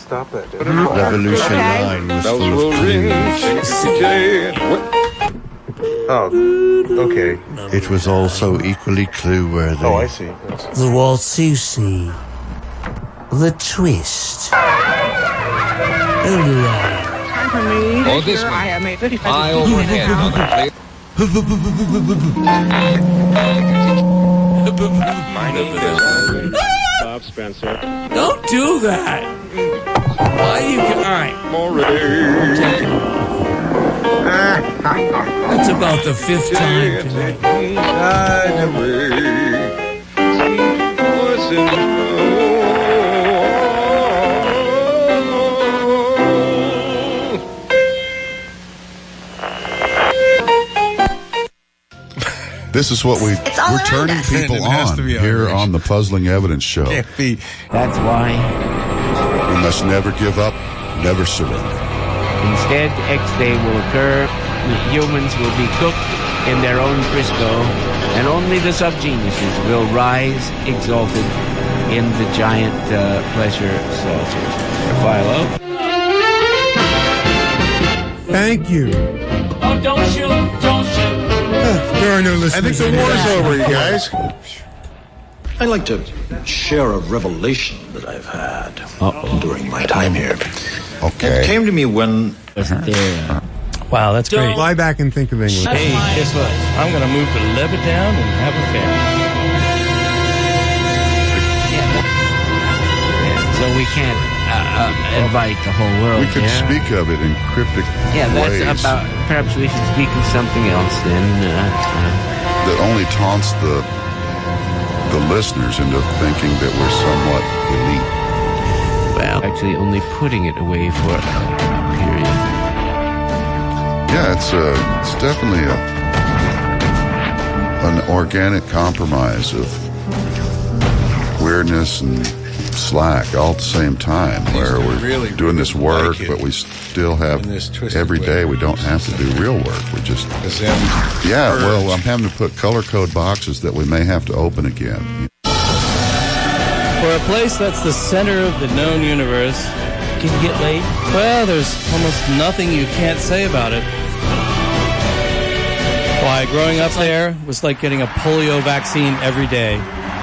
stop that. Revolution Line was full of clues. Oh, okay. It was also equally clue-worthy. Oh, I see. The Walt-Susi. The twist. Time for me. Oh, this one. I have made 35. Eye overhead. My name is Bob Spencer. Don't do that. Why you? All right. That's about the fifth time tonight. This is what we're turning people on here on the Puzzling Evidence Show. That's why. We must never give up, never surrender. Instead, X-Day will occur. Humans will be cooked in their own Crisco, and only the subgeniuses will rise exalted in the giant pleasure saucers. Philo. Thank you. Oh, don't shoot! Don't shoot! There are no listeners. I think the war's over, you guys. I'd like to share a revelation that I've had during my time here. Okay. It came to me when... Wow, that's great. Lie back and think of English. Hey, guess what? I'm going to move to Levittown and have a family. So we can't invite the whole world. We could speak of it in cryptic ways. That's about. Perhaps we should speak of something else then. That only taunts the listeners into thinking that we're somewhat elite. Well, actually, only putting it away for a period. Yeah, it's definitely an organic compromise of weirdness and slack all at the same time, where we're doing this work, but we still have every day we don't have to do real work. We just well, I'm having to put color code boxes that we may have to open again. For a place that's the center of the known universe, can you get laid? Well, there's almost nothing you can't say about it. Why, growing up there was like getting a polio vaccine every day.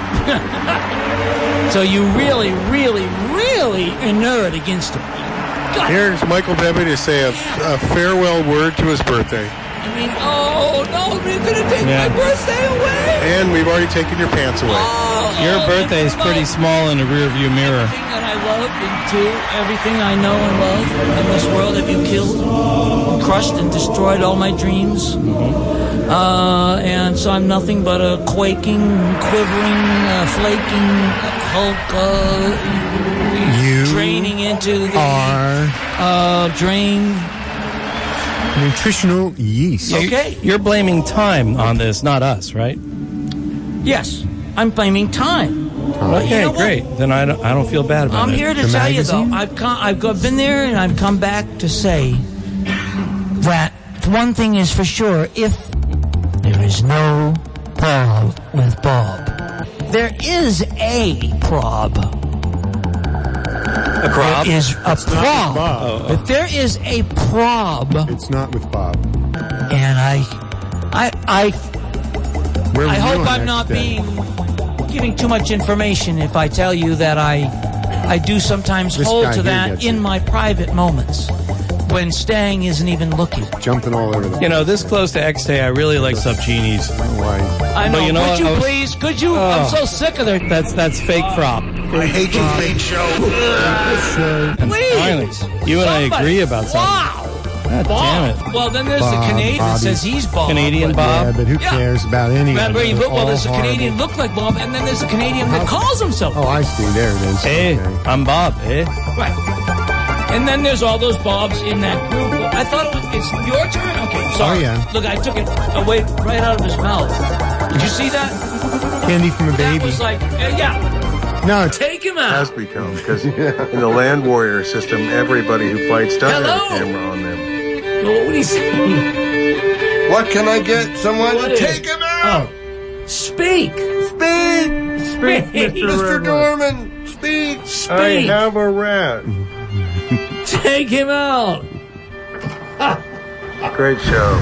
So you really, really, really inert against it. Here's Michael Bebby to say a farewell word to his birthday. I mean, oh no, you're going to take my birthday away. And we've already taken your pants away. Your birthday is pretty small in a rearview mirror. Everything that I love and do, everything I know and love in this world, have you killed, crushed, and destroyed all my dreams? And so I'm nothing but a quaking, quivering, flaking Hulk, draining into the drain. Nutritional yeast. Okay. You're blaming time on this, not us, right? Yes, I'm blaming time. Okay, you know great. Then I don't feel bad about it. I'm here to tell you, though, I've been there and I've come back to say that one thing is for sure: if there is no prob with Bob, there is a prob. A prob? There is a prob. But there is a prob. It's not with Bob. And I hope I'm not giving too much information if I tell you that I do sometimes hold to that in my private moments when Stang isn't even looking. Jumping all over the place. This close to X-Day, I really like Subgenies. I know. Could you please? Could you? I'm so sick of their... That's fake frop. I hate you, fake show. Please. Finally, you and I agree about something. Wow. God damn it. Well, then there's the Canadian that says he's Bob. Canadian Bob? Yeah, but who cares about any of it? Well, there's a Canadian look like Bob, and then there's a Canadian that calls himself Bob. Oh, I see. There it is. Hey, okay. I'm Bob, eh? Right. And then there's all those Bobs in that group. I thought it's your turn? Okay, sorry. Oh, yeah. Look, I took it away right out of his mouth. Did you see that? Candy from a baby. That was like, yeah. No, take him out. Has become, because in the Land Warrior system, everybody who fights does have a camera on them. Well, what would he say? What can I get someone to take him out? Oh. Speak. Speak, Mr. Dorman. Speak. I have a rat. Take him out. Great show.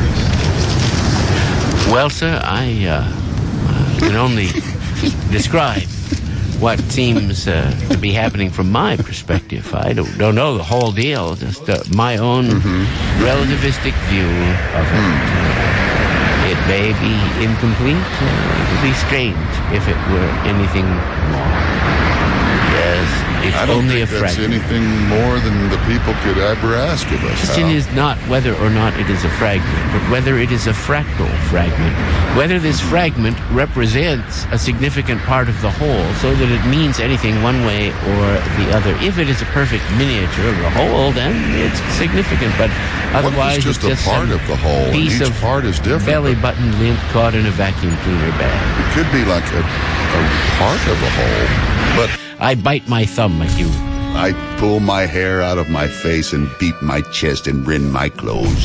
Well, sir, I can only describe what seems to be happening from my perspective. I don't know the whole deal, just my own relativistic view of it. It may be incomplete. It would be strange if it were anything more. Yes, it's I don't only think a that's fragment. anything more than the people could ever ask of us. The question is not whether or not it is a fragment, but whether it is a fractal fragment. Whether this fragment represents a significant part of the whole, so that it means anything one way or the other. If it is a perfect miniature of the whole, then it's significant. But otherwise, what if it's just it's a part of the whole, and piece each of part is different? belly button lint caught in a vacuum cleaner bag. It could be like a part of a whole, but I bite my thumb at you. I pull my hair out of my face and beat my chest and rend my clothes.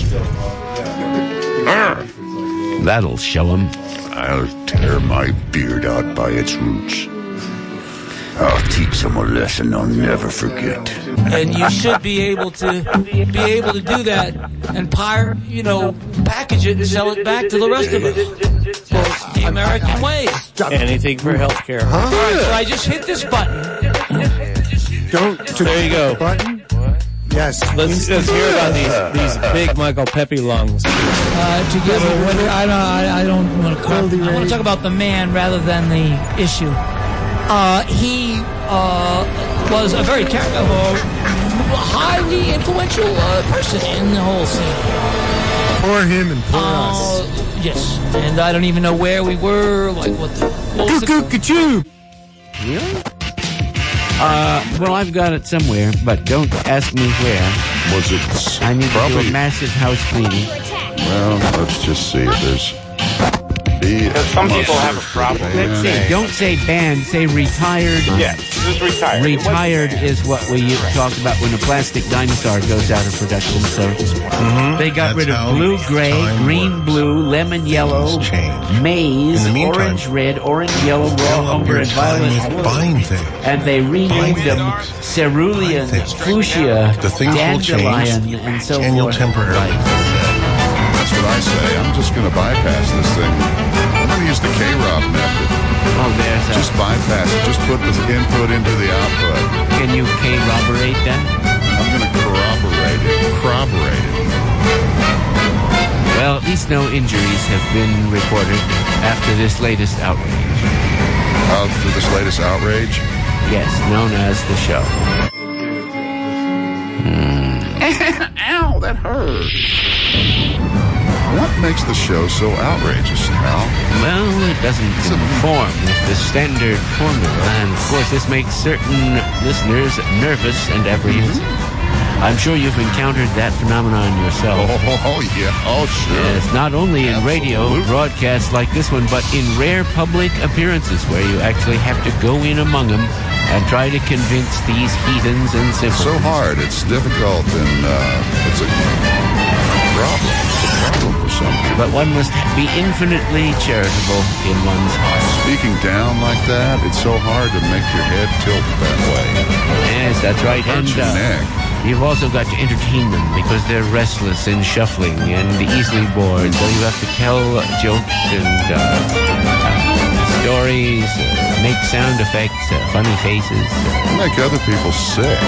That'll show him. I'll tear my beard out by its roots. I'll teach them a lesson they'll never forget. And you should be able to do that and package it and sell it back to the rest of us. Well, it's the American way. Anything for healthcare. All right, so I just hit this button. There you go. Button? Yes. Let's hear about these big Michael Pepe lungs. Together, I don't want to call. I want to talk about the man rather than the issue. He was a very highly influential person in the whole scene. Pour him and pour us. Yes, and I don't even know where we were. Like what the? Cuckoo-ca-choo! Really? Well, I've got it somewhere, but don't ask me where. Was it I need to do probably? a massive house cleaning. Well, let's just see. There's. Because some people have a problem. Let's see. Don't say band. Say retired. Yeah, this is retired. Retired is what we talk about when a plastic dinosaur goes out of production. So they got rid of blue, gray, green, blue, lemon, yellow, maize, orange, red, orange, yellow, raw umber, and violet. And they renamed them cerulean, fuchsia, dandelion, and so forth. That's what I say. I'm just going to bypass this thing. I'm going to use the K-Rob method. Oh, there's Just bypass it. Just put the input into the output. Can you corroborate that? I'm going to corroborate it. Well, at least no injuries have been reported after this latest outrage. After this latest outrage? Yes, known as the show. Ow, that hurt. What makes the show so outrageous, Hal? Well, it doesn't conform with the standard formula, and of course this makes certain listeners nervous and apprehensive. I'm sure you've encountered that phenomenon yourself. Oh yeah. Oh, sure. Yes, not only in radio broadcasts like this one, but in rare public appearances where you actually have to go in among them and try to convince these heathens and It's simpletons. so hard. It's difficult, and it's a problem. It's a problem for some people. But one must be infinitely charitable in one's heart. Speaking down like that, it's so hard to make your head tilt that way. Yes, that's right. It hurts your neck. You've also got to entertain them because they're restless and shuffling and easily bored. So you have to tell jokes and stories, make sound effects, funny faces. Make other people sick.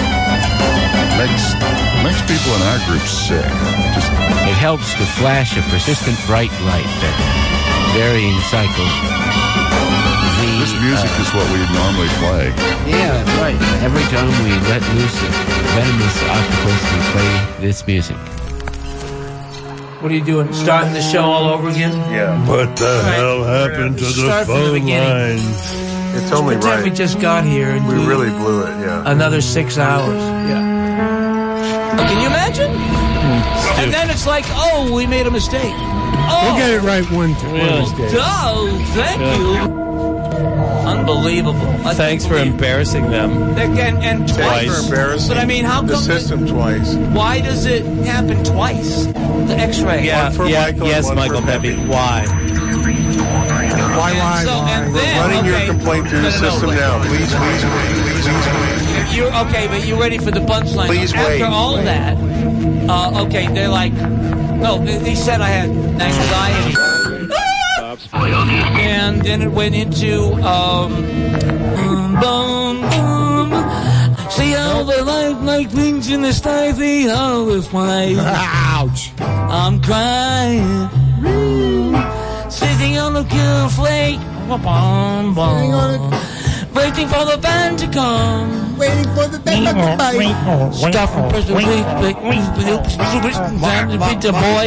Makes people in our group sick. It helps to flash a persistent bright light at varying cycles. This music is what we normally play. Yeah, that's right. Every time we let loose a venomous octopus, we play this music. What are you doing? Starting the show all over again? Yeah. What the hell happened to the Start from the phone beginning. lines? It's only Pretend we right. just got here and We do really blew it, yeah. another 6 hours. Yeah. Can you imagine? And then it's like, oh, we made a mistake. Oh, We'll get it right one day. oh, thank you. Unbelievable. Thanks for embarrassing them. And twice. Embarrassing But I mean, how the come? system twice. Why does it happen twice? The X-ray. Yeah, for yeah, Michael, yes, one Michael for Pepe. Pepe. Why? And so, and then, Running your okay. complaint through the system now. Please. but you're ready for the punchline. Please After wait. all of that, they're like, no, they said I had anxiety. And then it went into, boom, boom. See how the light like things in the sky, see how the fly. Ouch. I'm crying. Sitting on a kill flake. Waiting for the band to come. Waiting for the band to bite. Stop and press the wait. Pizza boy.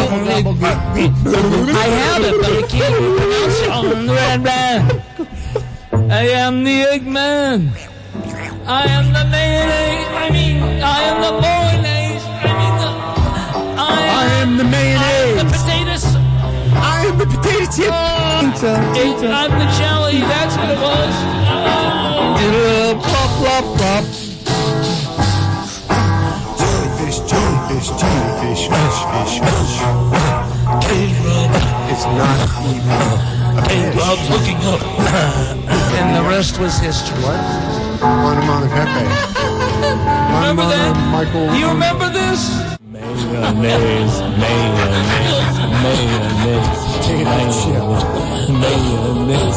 I have it, but I can't pronounce it on the red man. I am the Eggman. I am the mayonnaise. I am the mayonnaise. I am the mayonnaise. The potatoes. I am the potato chip. I'm the jelly. That's what it was. Plop, plop, plop. Jellyfish, jellyfish, jellyfish, fish, fish, fish. It's not even a fish. Rob's looking up. And the rest was history. What? Mono Pepe. Remember that? Michael. You remember this? Mayonnaise. Take that shit. Mayonnaise.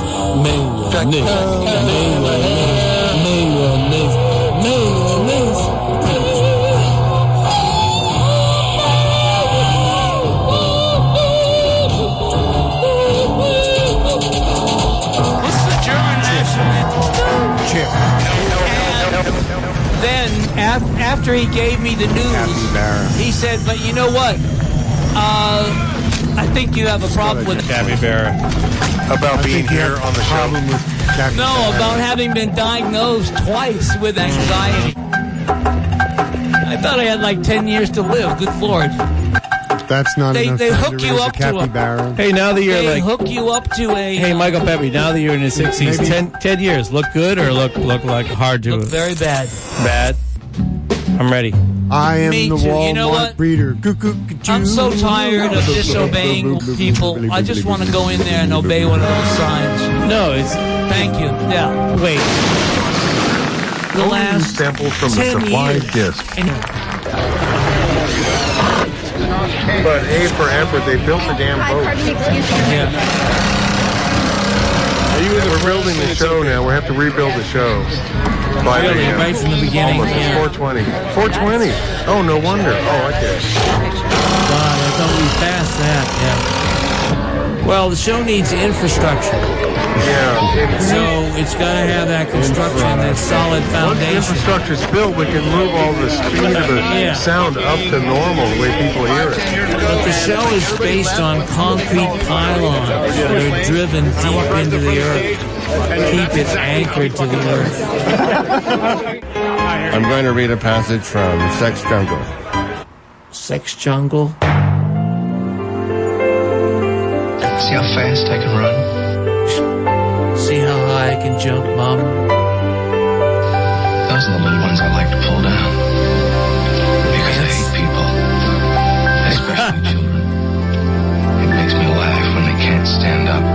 What's the German national anthem? Chip. Then, after he gave me the news, he said, but you know what? I think you have a problem with Capybara. About being here on the show. No, about having been diagnosed twice with anxiety. I thought I had like 10 years to live. Good Lord. That's not enough. They time hook to you raise up a to a... capybara. Hey, now that you're They like... hook you up to a... Hey, Michael Pepe, now that you're in your 60s, 10 years, look good or look like hard to... Look very bad. Bad? I'm ready. I am Me the too. Walmart You know what? breeder. I'm so tired of disobeying people. I just want to go in there and obey one of those signs. No, it's... Thank you. Yeah. Wait. The last samples from the 10 supplied years. disc. But A for effort, they built the damn boat. Yeah. We're building the show now. We have to rebuild the show. Really, right from the beginning. Almost. Yeah. 420. 420. Oh, no wonder. Oh, okay. God, I thought we passed that. Yeah. Well, the show needs infrastructure. Yeah. So it's got to have that construction, that solid Once the foundation. infrastructure's built, we can move all the speed of the sound up to normal, the way people hear it. But the show is based on concrete pylons that are driven deep into the earth. Keep it anchored to the earth. I'm going to read a passage from Sex Jungle. Sex jungle? See how fast I can run? See how high I can jump, Mom? Those are the little ones I like to pull down. Because I hate people. Especially children. It makes me laugh when they can't stand up.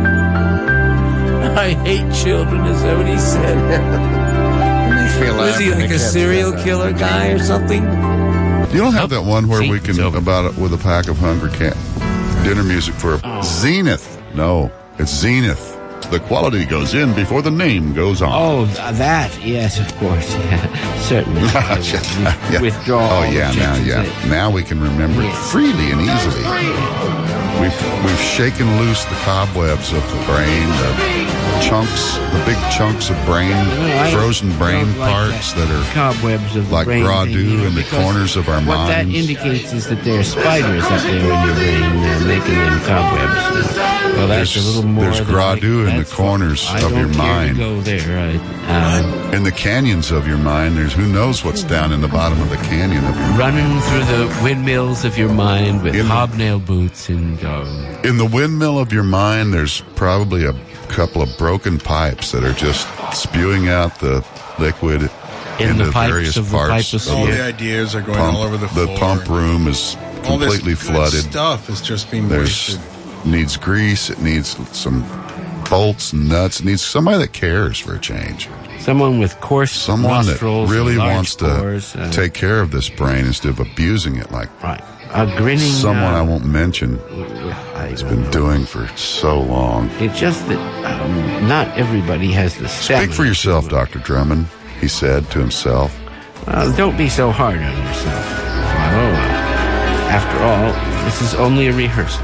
I hate children, is that what he said? It makes me laugh. Was he like a serial killer guy or something? You don't have that one where we can, about it with a pack of hungry cat. Dinner music for Zenith. No, it's Zenith. The quality goes in before the name goes on. Oh, that, yes, of course, yeah, certainly. Yeah. Withdraw. Oh, yeah, now we can remember it freely and easily. We've shaken loose the cobwebs of the brain, the big chunks of brain, frozen brain parts that are cobwebs of the like brain Gradu in the corners of our what minds. What that indicates is that there are spiders up there in your brain making them cobwebs. Well, that's a little more. There's Gradu in the corners of your mind. Go there. In the canyons of your mind, there's who knows what's down in the bottom of the canyon of your mind. Running through the windmills of your mind with hobnail boots and. In the windmill of your mind, there's probably a couple of broken pipes that are just spewing out the liquid into the various parts. All the ideas are going all over the floor. The pump room is completely flooded. Stuff is just being wasted. Needs grease. It needs some bolts and nuts. It needs somebody that cares for a change. Someone with coarse Someone that nostrils, really large wants pores, to take care of this brain instead of abusing it like a grinning. Someone I won't mention has been doing for so long. It's just that not everybody has the stamina. Speak for yourself, Dr. Drummond, he said to himself. Don't be so hard on yourself, Follow. After all, this is only a rehearsal.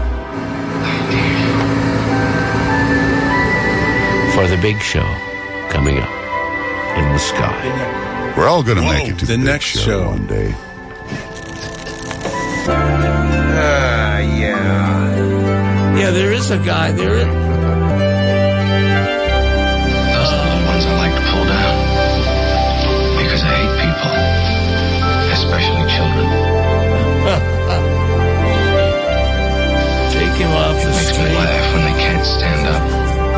For the big show coming up in the sky. We're all going to make it to the next show one day. Yeah. Yeah, there is a guy. There is. Those are the ones I like to pull down. Because I hate people. Especially children. Take him off the Makes me street. laugh when they can't stand up.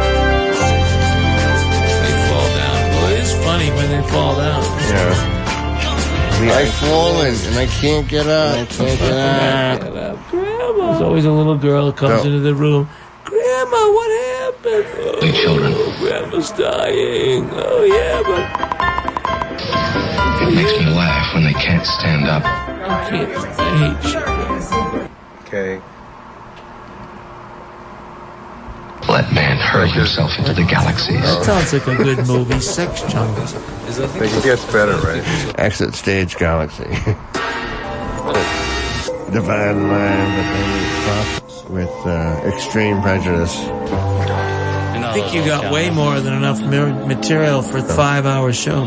They fall down. Well, it is funny when they fall down. Yeah. I've fallen and I can't get up. Grandma. There's always a little girl that comes into the room. Grandma, what happened? Oh, children. Grandma's dying. Oh, yeah, but... It makes me laugh when they can't stand up. I hate you. Okay. Let man hurl himself into the galaxies. Sounds like a good movie, Sex Jungle. I think it gets better, right? Exit stage galaxy. Divine line that they crossed with extreme prejudice. I think you got way more than enough material for a 5-hour show.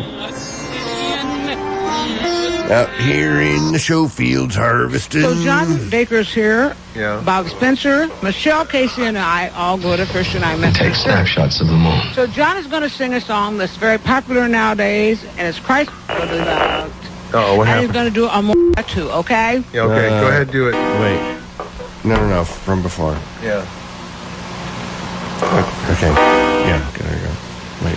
Out here in the show fields harvesting. So John Baker's here. Yeah. Bob Spencer, Michelle Casey, and I all go to Christian I met. Take snapshots of the moon. So John is going to sing a song that's very popular nowadays, and it's Christ. Oh, what and happened? he's going to do a more too, okay? Yeah, okay, go ahead, do it. Wait. No, from before. Yeah. Okay. Yeah, there you go. Wait.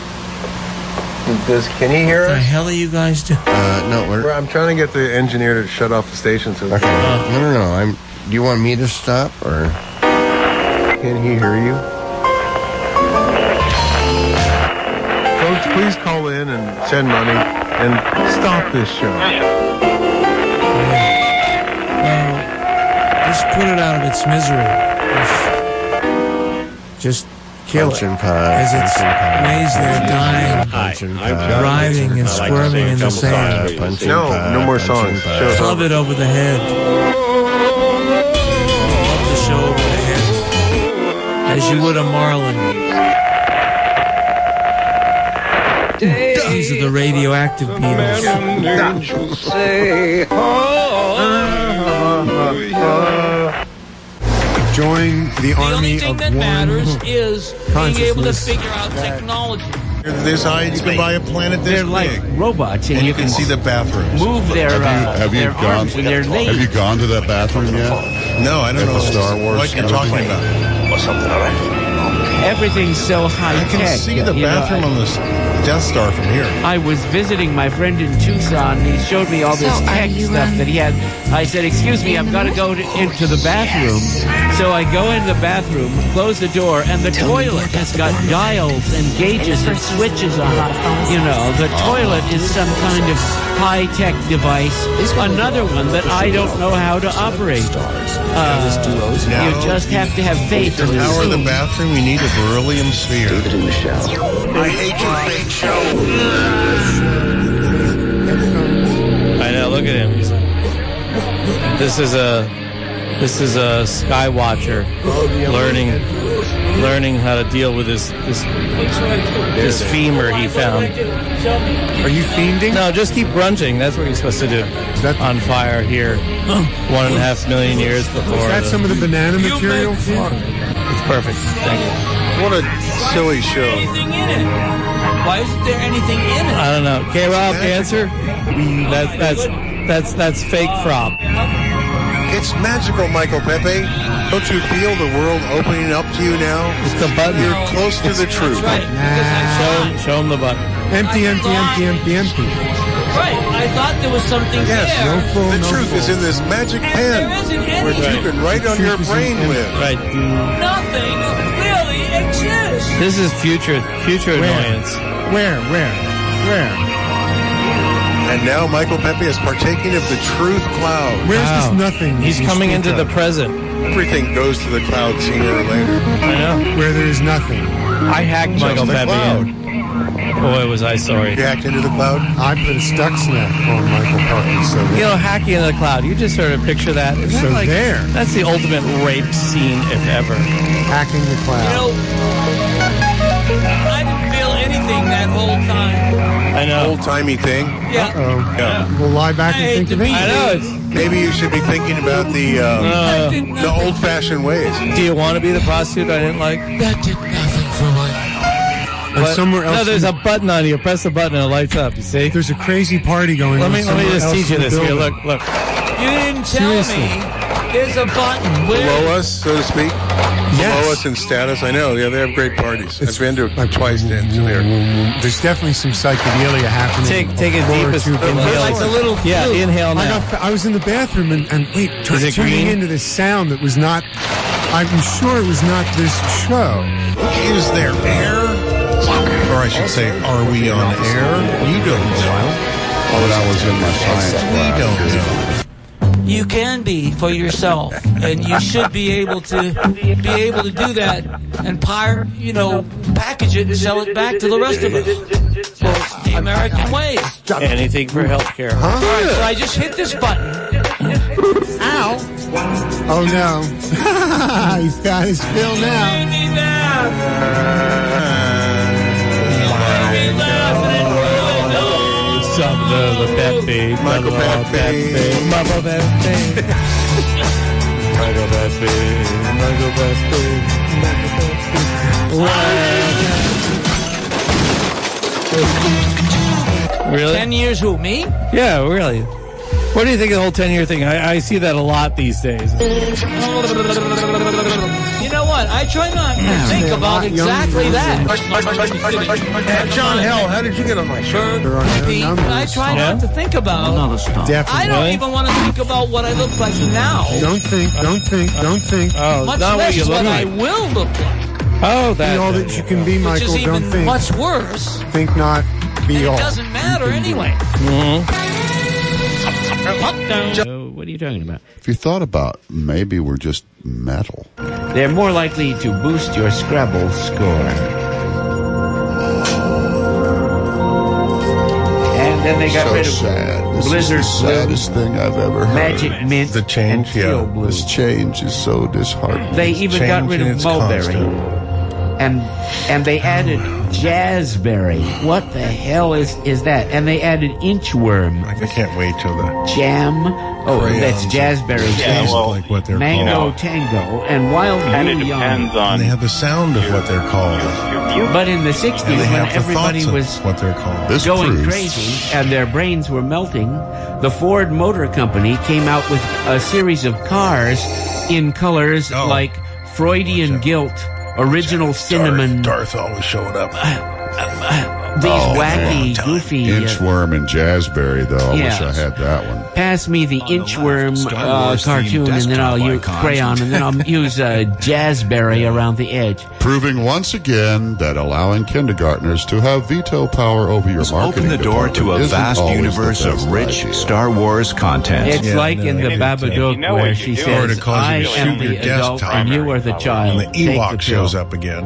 Can he hear What the us? hell are you guys doing? No, I'm trying to get the engineer to shut off the station. So okay. No. Do you want me to stop or? Can he hear you? Folks, please call in and send money and stop this show. Just put it out of its misery. Just kill it. As it lays there dying, writhing and squirming in the sand. No more songs. Club it over the head. Club the show over the head. As you would a marlin. These are the radioactive Beatles. Join the The army only thing of that one matters is being able to consciousness. figure out technology. This high, you can buy a planet this They're like big. robots, And you can see the bathrooms. move their their arms when they're late. Have you gone to that bathroom yet? No, I don't At know the Star Wars what you're talking about. Or something, all right? Everything's so high I tech. can see the bathroom on this Death Star from here. I was visiting my friend in Tucson, and he showed me all this tech stuff that he had. I said, "Excuse me, I've got to go into the bathroom." So I go into the bathroom, close the door, and the toilet has got dials and gauges and switches on it. You know, the toilet is some kind of high-tech device. Another one that I don't know how to operate. You just have to have faith To in the power the machine. bathroom, you need a beryllium sphere. I hate your fake show. I know. Look at him. This is a Skywatcher learning how to deal with this femur he found. Are you fiending? No, just keep grunting. That's what you're supposed to do. On fire here, 1.5 million years before. Is that some of the banana material? It's perfect. Thank you. What a silly show. Anything in it? Why isn't there anything in it? I don't know. K-Rob, answer. That's fake frop. It's magical, Michael Pepe. Don't you feel the world opening up to you now? It's the button. You're close to the truth. That's right. Show him the button. Empty. Right. I thought there was something Yes, there. the truth is in this magic pen There isn't where any. you can write on your brain with. Right. Nothing really exist. This is future annoyance. Where? And now Michael Pepe is partaking of the truth cloud. Where's Wow. this nothing? He's coming into the present. Everything goes to the cloud sooner or later. I know. Where there is nothing. I hacked Michael the Pepe. cloud. Boy, was I sorry. You hacked into the cloud? I put a Stuxnet on Michael Pepe, so You know, hacking into the cloud. You just sort of picture that. Isn't that So like, there. That's the ultimate rape scene, if ever. hacking the You cloud. know, I didn't feel anything that whole time. I know. Old-timey thing. Yeah. Yeah. We'll lie back I and hate think to of be it. I know. It's, Maybe you should be thinking about the old-fashioned ways. do you want to be the prostitute I didn't like? That did nothing for my... And somewhere else. No, there's a button on you. Press the button and it lights up. You see? There's a crazy party going on. Let me somewhere just else teach you in the this. Here, building. look. You didn't tell Seriously. me there's a button. Where? Below us, so to speak. Yes. Below us in status. I know. Yeah, they have great parties. I've been to it twice there. There's definitely some psychedelia happening. Take a Floor deepest two. inhale. Like a little Yeah, flute. inhale now. I was in the bathroom and wait, Is it tuning green? into this sound that was not. I'm sure it was not this show. Is there air? Or I should say, are we on air? You don't know. Oh, that was in my science We class. don't know. You can be for yourself, and you should be able to do that and package it and sell it back to the rest of us. Well, it's the American way. Anything for healthcare. All right, so I just hit this button. Ow! Oh no. He's got his fill now. The Pepe. Michael Pepe. Michael Pepe. Michael Pepe. Michael Pepe. Really? 10 years who, me? Yeah, really. What do you think of the whole 10-year thing? I see that a lot these days. You know what? I try not to think about exactly that. John Hell, how did you get on my show? Pete, I try not to think about I don't even want to think about what I look like now. Don't think. Oh, Much not what less you look what I like. will look like. Oh, Be all that you can be, Which Michael. is Don't even think. much worse. Think not. Be And all. it doesn't matter anyway. So, what are you talking about? If you thought about maybe we're just metal. They're more likely to boost your Scrabble score. And then they got So rid of sad. This Blizzard is the saddest thing I've ever heard. Magic Mint, The change, and Teal yeah. Blue. This change is so disheartening. They even got rid of Change, and it's Mulberry. constant. And they added Jazzberry. What the hell is that? And they added Inchworm. I can't wait till the Jam. Oh, crayons that's Jazzberry. Yeah, taste well, like what they're Mango called. Tango and Wild And it Blue depends Young. And they on have the sound of what they're called. But in the 60s, And they when have the everybody thoughts was of what they're called. This going proves crazy and their brains were melting, the Ford Motor Company came out with a series of cars in colors like Freudian Guilt, Original Cinnamon, Darth always showed up. these wacky, goofy... Inchworm and Jazzberry, though. I Yeah. wish I had that one. pass me the Inchworm cartoon, and then I'll use crayon, and then I'll use Jazzberry around the edge. Proving once again that allowing kindergartners to have veto power over your marketing Open the door to a department isn't vast always the universe best of rich idea. Star Wars content. It's like in the Babadook know where what she you're doing. Or to says, cause you I to am shoot the your adult desktop. and you are the child. And the Take Ewok the pill." shows up again.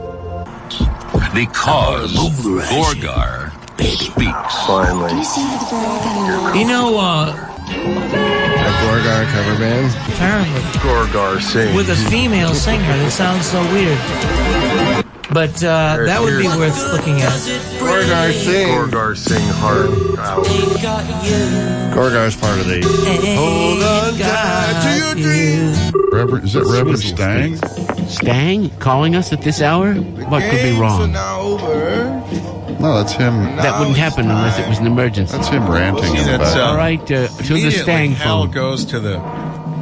Because Gorgar speaks. Finally. You know, A Gorgar cover band. apparently, Gorgar sings. with a female singer, that sounds so weird. But that would be worth looking at. Gorgar sing. Gorgar sing hard. Wow. Gorgar's part of the. Hold on tight to your dreams. Reverend, is it Reverend Stang? Stang calling us at this hour? What could be wrong? No, that's him. That wouldn't happen unless it was an emergency. That's him ranting in the That's, back. All right, to the Immediately, Stang Hal phone. goes to the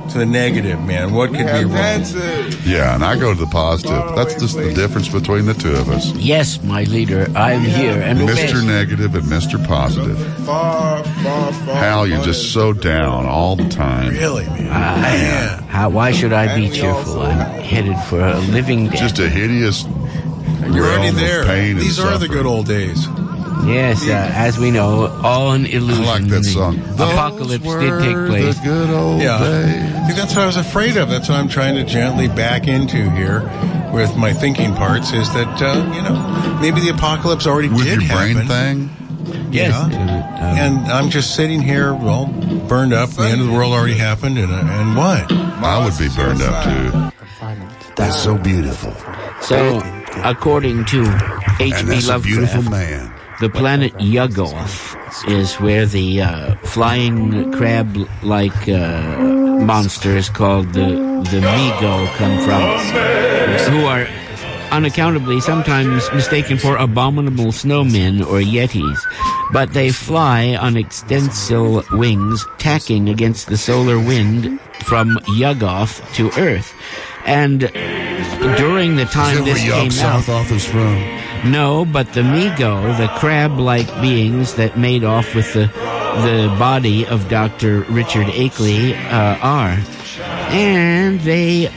to the negative, man. What could be wrong? Yeah, and I go to the positive. That's just the difference between the two of us. Yes, my leader, I'm here. And Mr. Negative and Mr. Positive. Hal, you're just so down all the time. Really, man? Why should I be cheerful? I'm headed for a living death. Just a hideous You're already there. Pain and These are the good old days. Yes, as we know, all an illusion. I like that song. Apocalypse did take place. The good old days. See, that's what I was afraid of. That's what I'm trying to gently back into here with my thinking parts, is that, maybe the apocalypse already with did your brain happen. thing? Yes. And I'm just sitting here, burned up. The end of the world already happened, and what? I would be burned up, too. That's so beautiful. So, according to H.P. Lovecraft, a beautiful man. The planet Yuggoth is where the flying crab-like monsters called the Mi-Go come from, who are unaccountably sometimes mistaken for abominable snowmen or yetis. But they fly on extensile wings, tacking against the solar wind from Yuggoth to Earth. And during the time this came out... South Office from? No, but the Mi-Go, the crab-like beings that made off with the body of Dr. Richard Akeley, are. And they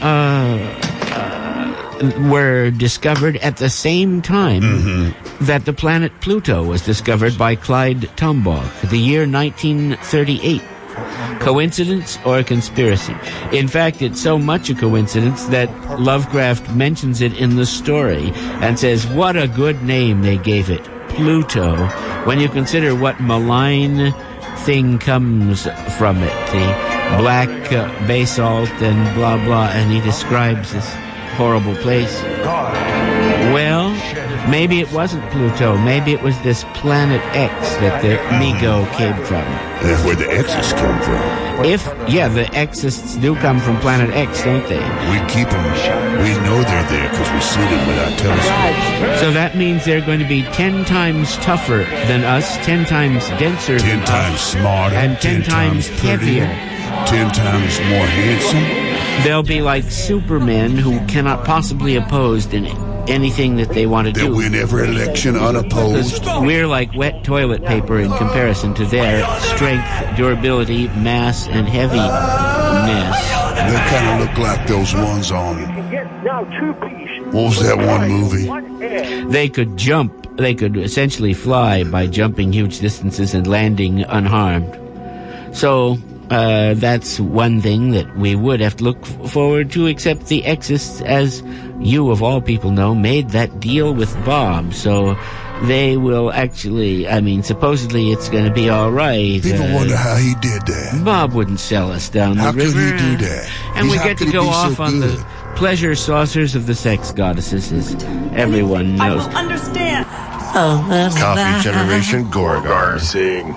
were discovered at the same time that the planet Pluto was discovered by Clyde Tombaugh, the year 1938. Coincidence or conspiracy? In fact, it's so much a coincidence that Lovecraft mentions it in the story and says, what a good name they gave it, Pluto, when you consider what malign thing comes from it, the black basalt and blah blah, and he describes this horrible place. Well, maybe it wasn't Pluto. Maybe it was this planet X that the Mi-Go came from. That's where the X's come from. TheXists do come from planet X, don't they? We keep them. We know they're there because we see them with our telescopes. So that means they're going to be 10 times tougher than us, 10 times denser 10 than us, times smarter, and 10 times heavier. 10 times more handsome. They'll be like supermen who cannot possibly oppose anything that they want to do. They'll win every election unopposed. We're like wet toilet paper in comparison to their strength, durability, mass, and heaviness. They kind of look like those ones on... What was that one movie? They could jump. They could essentially fly by jumping huge distances and landing unharmed. So... that's one thing that we would have to look forward to, except the Xists, as you of all people know, made that deal with Bob, so they will actually, supposedly it's going to be all right. People wonder how he did that. Bob wouldn't sell us down the river. How could he do that? And we get to go off on the pleasure saucers of the sex goddesses, as everyone knows. I will understand. Coffee Generation Gorgar. Sing.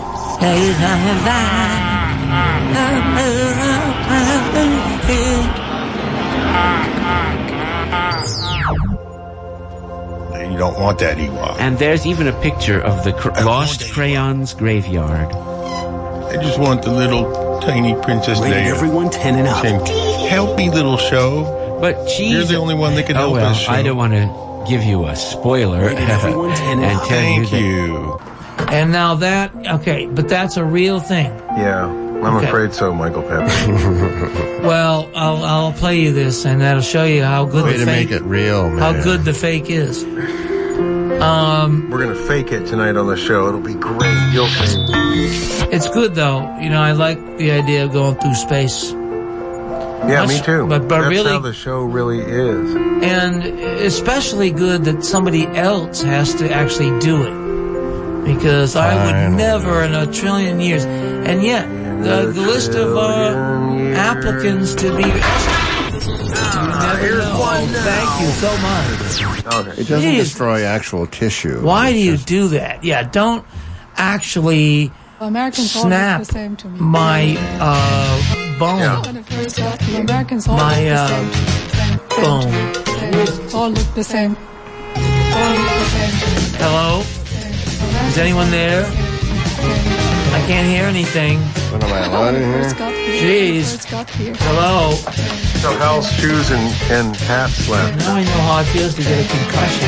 You don't want that Ewok. And there's even a picture of the Lost Crayons graveyard. I just want the little tiny Princess Leia. Everyone 10 and up. Help me, little show. But you're the only one that can help us. I don't want to give you a spoiler and tell Thank you. And now but that's a real thing. Yeah, I'm afraid so, Michael Pepper. Well, I'll play you this, and that'll show you how good Way to make it real, man. How good the fake is. We're gonna fake it tonight on the show. It'll be great. You'll see. It's good though. I like the idea of going through space. Yeah, me too. But that's really, how the show really is. And especially good that somebody else has to actually do it. Because I would never in a trillion years. And yet, the list of applicants to be... Here's one. Thank you so much. Okay. It doesn't destroy actual tissue. Why do you do that? Yeah, don't actually snap my bone. My bone. All look the same. Hello? Is anyone there? I can't hear anything. What am I alone in here? Jeez. Hello. So Hal's shoes and hats left. Now I know how it feels to get a concussion.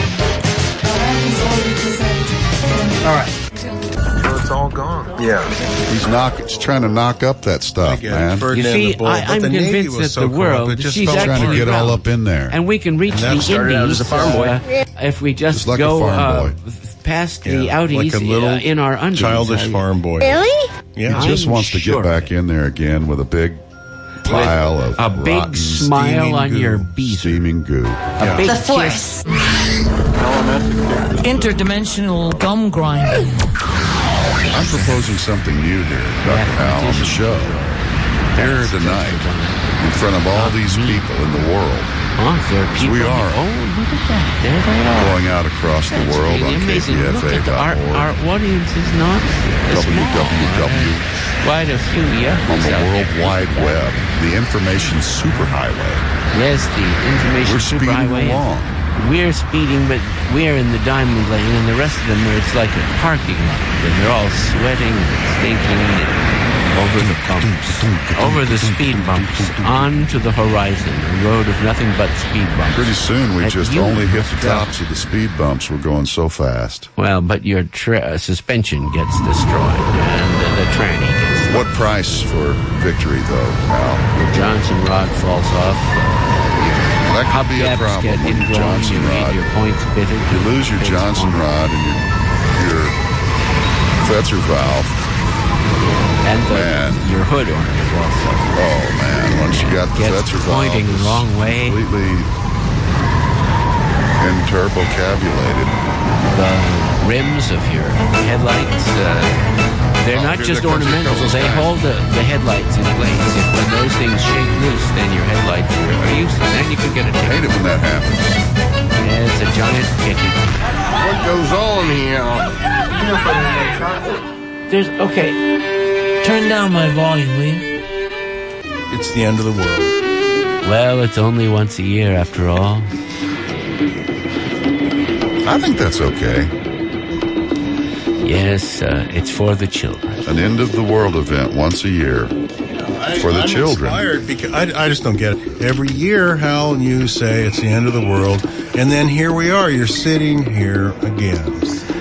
All right. So it's all gone. Yeah. He's trying to knock up that stuff, man. You see, I'm convinced that the world, she's trying to get all up in there. And we can reach the Indies if we just like go past the outies like a little in our undies. Childish farm boy. Really? Yeah. He just wants to get back in there again with a big pile of a big rotten, smile on goo. your beat. Steaming goo. A big kiss. Interdimensional gum grinding. I'm proposing something new here, Dr. Hal, on the show. Here tonight, in front of all these people in the world. We are going out across the world on KPFA.org. Our audience is not www. Quite a few, on the World Wide Web, the information superhighway. Yes, the information superhighway. We're speeding, but we're in the diamond lane, and the rest of them, it's like a parking lot. And they're all sweating and stinking over the bumps, over the speed bumps, onto the horizon, a road of nothing but speed bumps. Pretty soon, we just only hit the tops of the speed bumps. We're going so fast. Well, but your suspension gets destroyed, and the tranny gets... What price for victory, though, Al? The Johnson rod falls off. That could be a problem with your Johnson rod. Your points bitted. You lose your Johnson rod and your Fetzer valve. And your hood on it also. Oh, man. Once you got the Fetzer valve, pointing the wrong way. Completely interpocabulated. The rims of your headlights, they're not just ornamental. They hold the headlights in place. When those things shake loose, then your headlights are useless. Then you can get a ticket. I hate it when that happens. Yeah, it's a giant ticket. What goes on here? Okay. Turn down my volume, will you? It's the end of the world. Well, it's only once a year after all. I think that's okay. Yes, it's for the children. An end of the world event once a year for the children. Inspired because I just don't get it. Every year, Hal, you say it's the end of the world, and then here we are. You're sitting here again.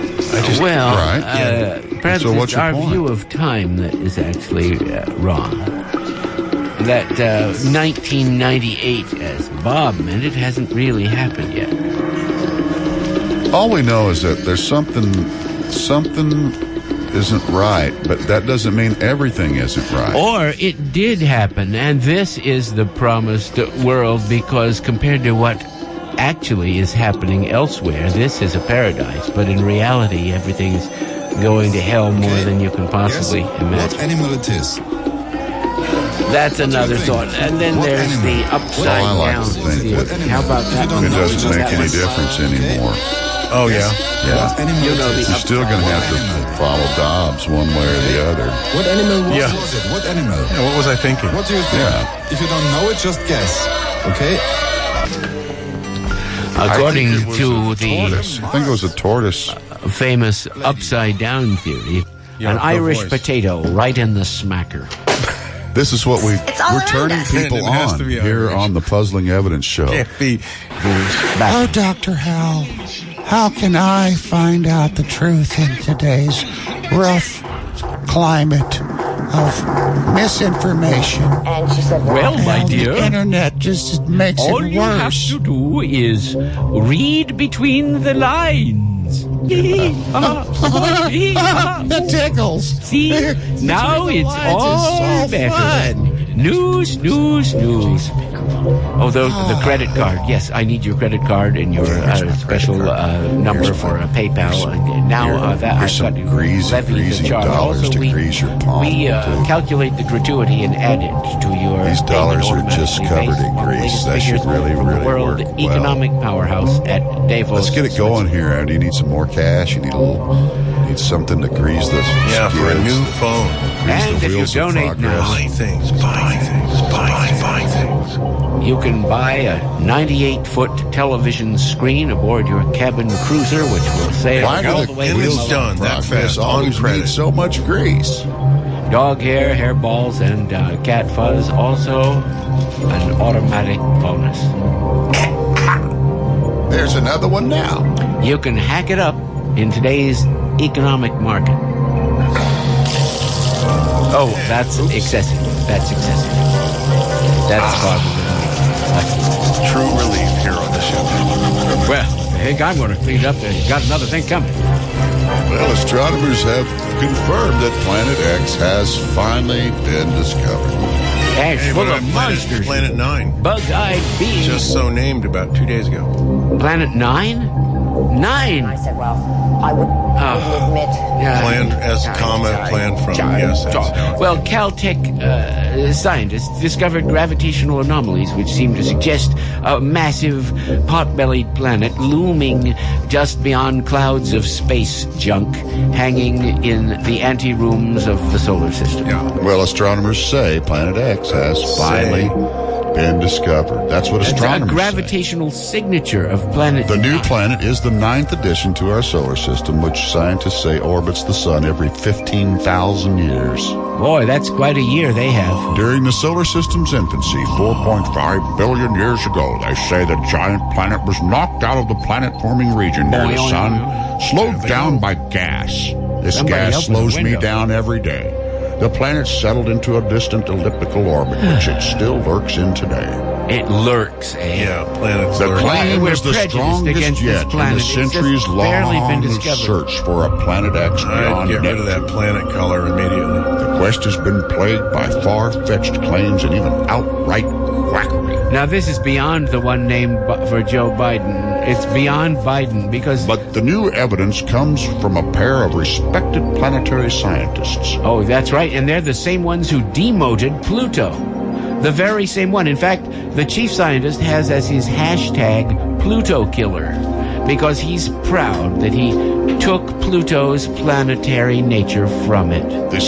Perhaps so it's our view of time that is actually wrong. That 1998, as Bob meant, it hasn't really happened yet. All we know is that there's something isn't right, but that doesn't mean everything isn't right. Or it did happen, and this is the promised world, because compared to what actually is happening elsewhere, this is a paradise. But in reality, everything's going to hell more than you can possibly imagine. What animal it is? That's another thought. And then there's the upside down. How about that? It doesn't make any difference anymore. Oh, yeah. You're still going to have to follow Dobbs one way or the other. What animal was it? What animal? Yeah, what was I thinking? What do you think? Yeah. If you don't know it, just guess. Okay? According to the... I think it was a tortoise. Famous upside down theory, an Irish potato right in the smacker. This is what we're turning people on here on the Puzzling Evidence Show. Oh, Dr. Hal, how can I find out the truth in today's rough climate of misinformation? And she said, well, my dear, the internet just makes it worse. All you have to do is read between the lines. That tickles. See, now it's all better. News. Oh, the credit card. Yes, I need your credit card and your special number for a PayPal. And now that I've got to levy the charge. Also, we calculate the gratuity and add it to your. These dollars are just covered in grease. That should really work well. Economic powerhouse at Davos. Let's get it going here. Do you need some more cash? You need need something to grease those. Yeah, for a new phone. And if you donate now, buy things. You can buy a 98-foot television screen aboard your cabin cruiser, which will sail all the way and it's done that fast. Always need so much grease. Dog hair, hairballs, and cat fuzz. Also, an automatic bonus. There's another one now. You can hack it up in today's economic market. Oh, that's excessive. That's excessive. That's true relief here on the show. Well, I think I'm going to clean it up. There's got another thing coming. Well, astronomers have confirmed that Planet X has finally been discovered. It's full of monsters. Planet 9. Bug-eyed beings. Just so named about 2 days ago. Planet 9? 9? I said, Ralph, I wouldn't admit. Planned as comma, planned from. Yes. Well, Caltech scientists discovered gravitational anomalies which seem to suggest a massive pot-bellied planet looming just beyond clouds of space junk hanging in the anterooms of the solar system. Yeah. Well, astronomers say Planet X has finally been discovered. That's what astronomers say. A gravitational signature of Planet The new planet is the 9th addition to our solar system, which scientists say orbits the sun every 15,000 years. Boy, that's quite a year they have. During the solar system's infancy, 4.5 billion years ago, they say the giant planet was knocked out of the planet-forming region near the sun, slowed down by gas. This gas slows me down every day. The planet settled into a distant elliptical orbit, which it still lurks in today. It lurks, eh? Yeah, planets The lurk. claim is the strongest yet in the centuries-long search for a Planet X beyond get rid of that planet color immediately. The quest has been plagued by far-fetched claims and even outright quackery. Now, this is beyond the one named for Joe Biden. It's beyond Biden because... But the new evidence comes from a pair of respected planetary scientists. Oh, that's right. And they're the same ones who demoted Pluto. The very same one. In fact, the chief scientist has as his hashtag Pluto Killer because he's proud that he took Pluto's planetary nature from it. This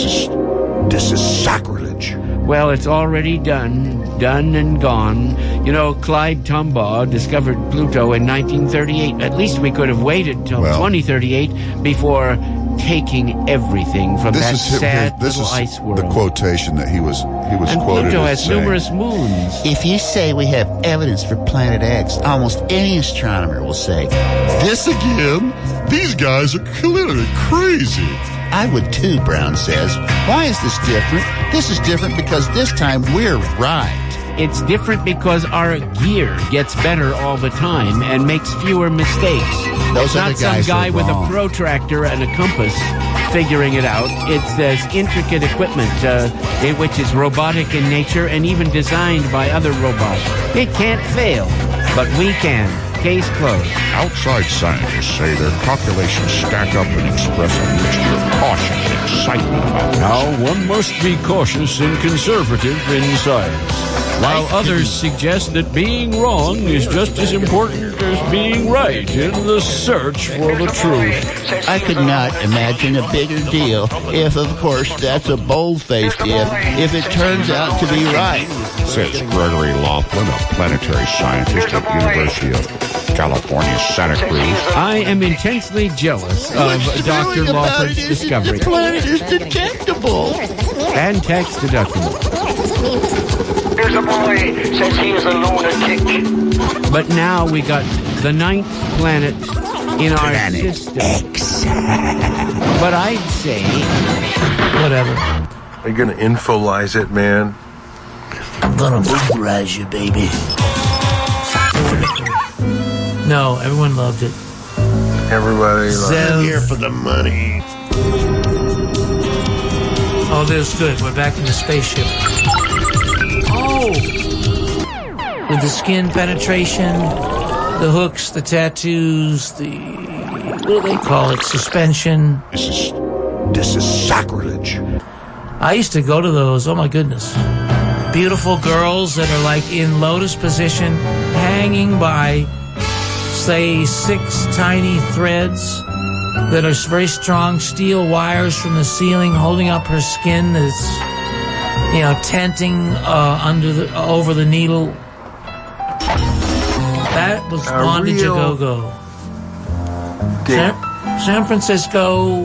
is sacrilege. Well, it's already done and gone. You know, Clyde Tombaugh discovered Pluto in 1938. At least we could have waited till 2038 before taking everything from that sad little ice world. The quotation that he was and quoted Pluto as has saying, numerous moons. If you say we have evidence for Planet X, almost any astronomer will say, "This again? These guys are clearly crazy." I would too, Brown says. Why is this different? This is different because this time we're right. It's different because our gear gets better all the time and makes fewer mistakes. Those it's not some guy with a protractor and a compass figuring it out. It's this intricate equipment which is robotic in nature and even designed by other robots. It can't fail, but we can. Case closed. Outside scientists say their calculations stack up and express a mixture of caution and excitement about this. Now, one must be cautious and conservative in science, while others suggest that being wrong is just as important as being right in the search for the truth. I could not imagine a bigger deal if, of course, that's a bold-faced if it turns out to be right. Says Gregory Laughlin, a planetary scientist at the University of California, Santa Cruz. I am intensely jealous of Dr. Lawford's discovery. The planet is detectable. And tax deductible. There's a boy says he is a lunatic. But now we got the 9th planet in our system. But I'd say, whatever. Are you going to infolize it, man? I'm gonna boogerize you, baby. No, everyone loved it. Everybody loved it. I'm here for the money. Oh, this is good. We're back in the spaceship. Oh! With the skin penetration, the hooks, the tattoos, the... what do they call it? Suspension. This is sacrilege. I used to go to those. Oh, my goodness. Beautiful girls that are like in lotus position, hanging by, say, 6 tiny threads that are very strong steel wires from the ceiling holding up her skin that's, tenting over the needle. That was Bondage a Go-Go. San Francisco,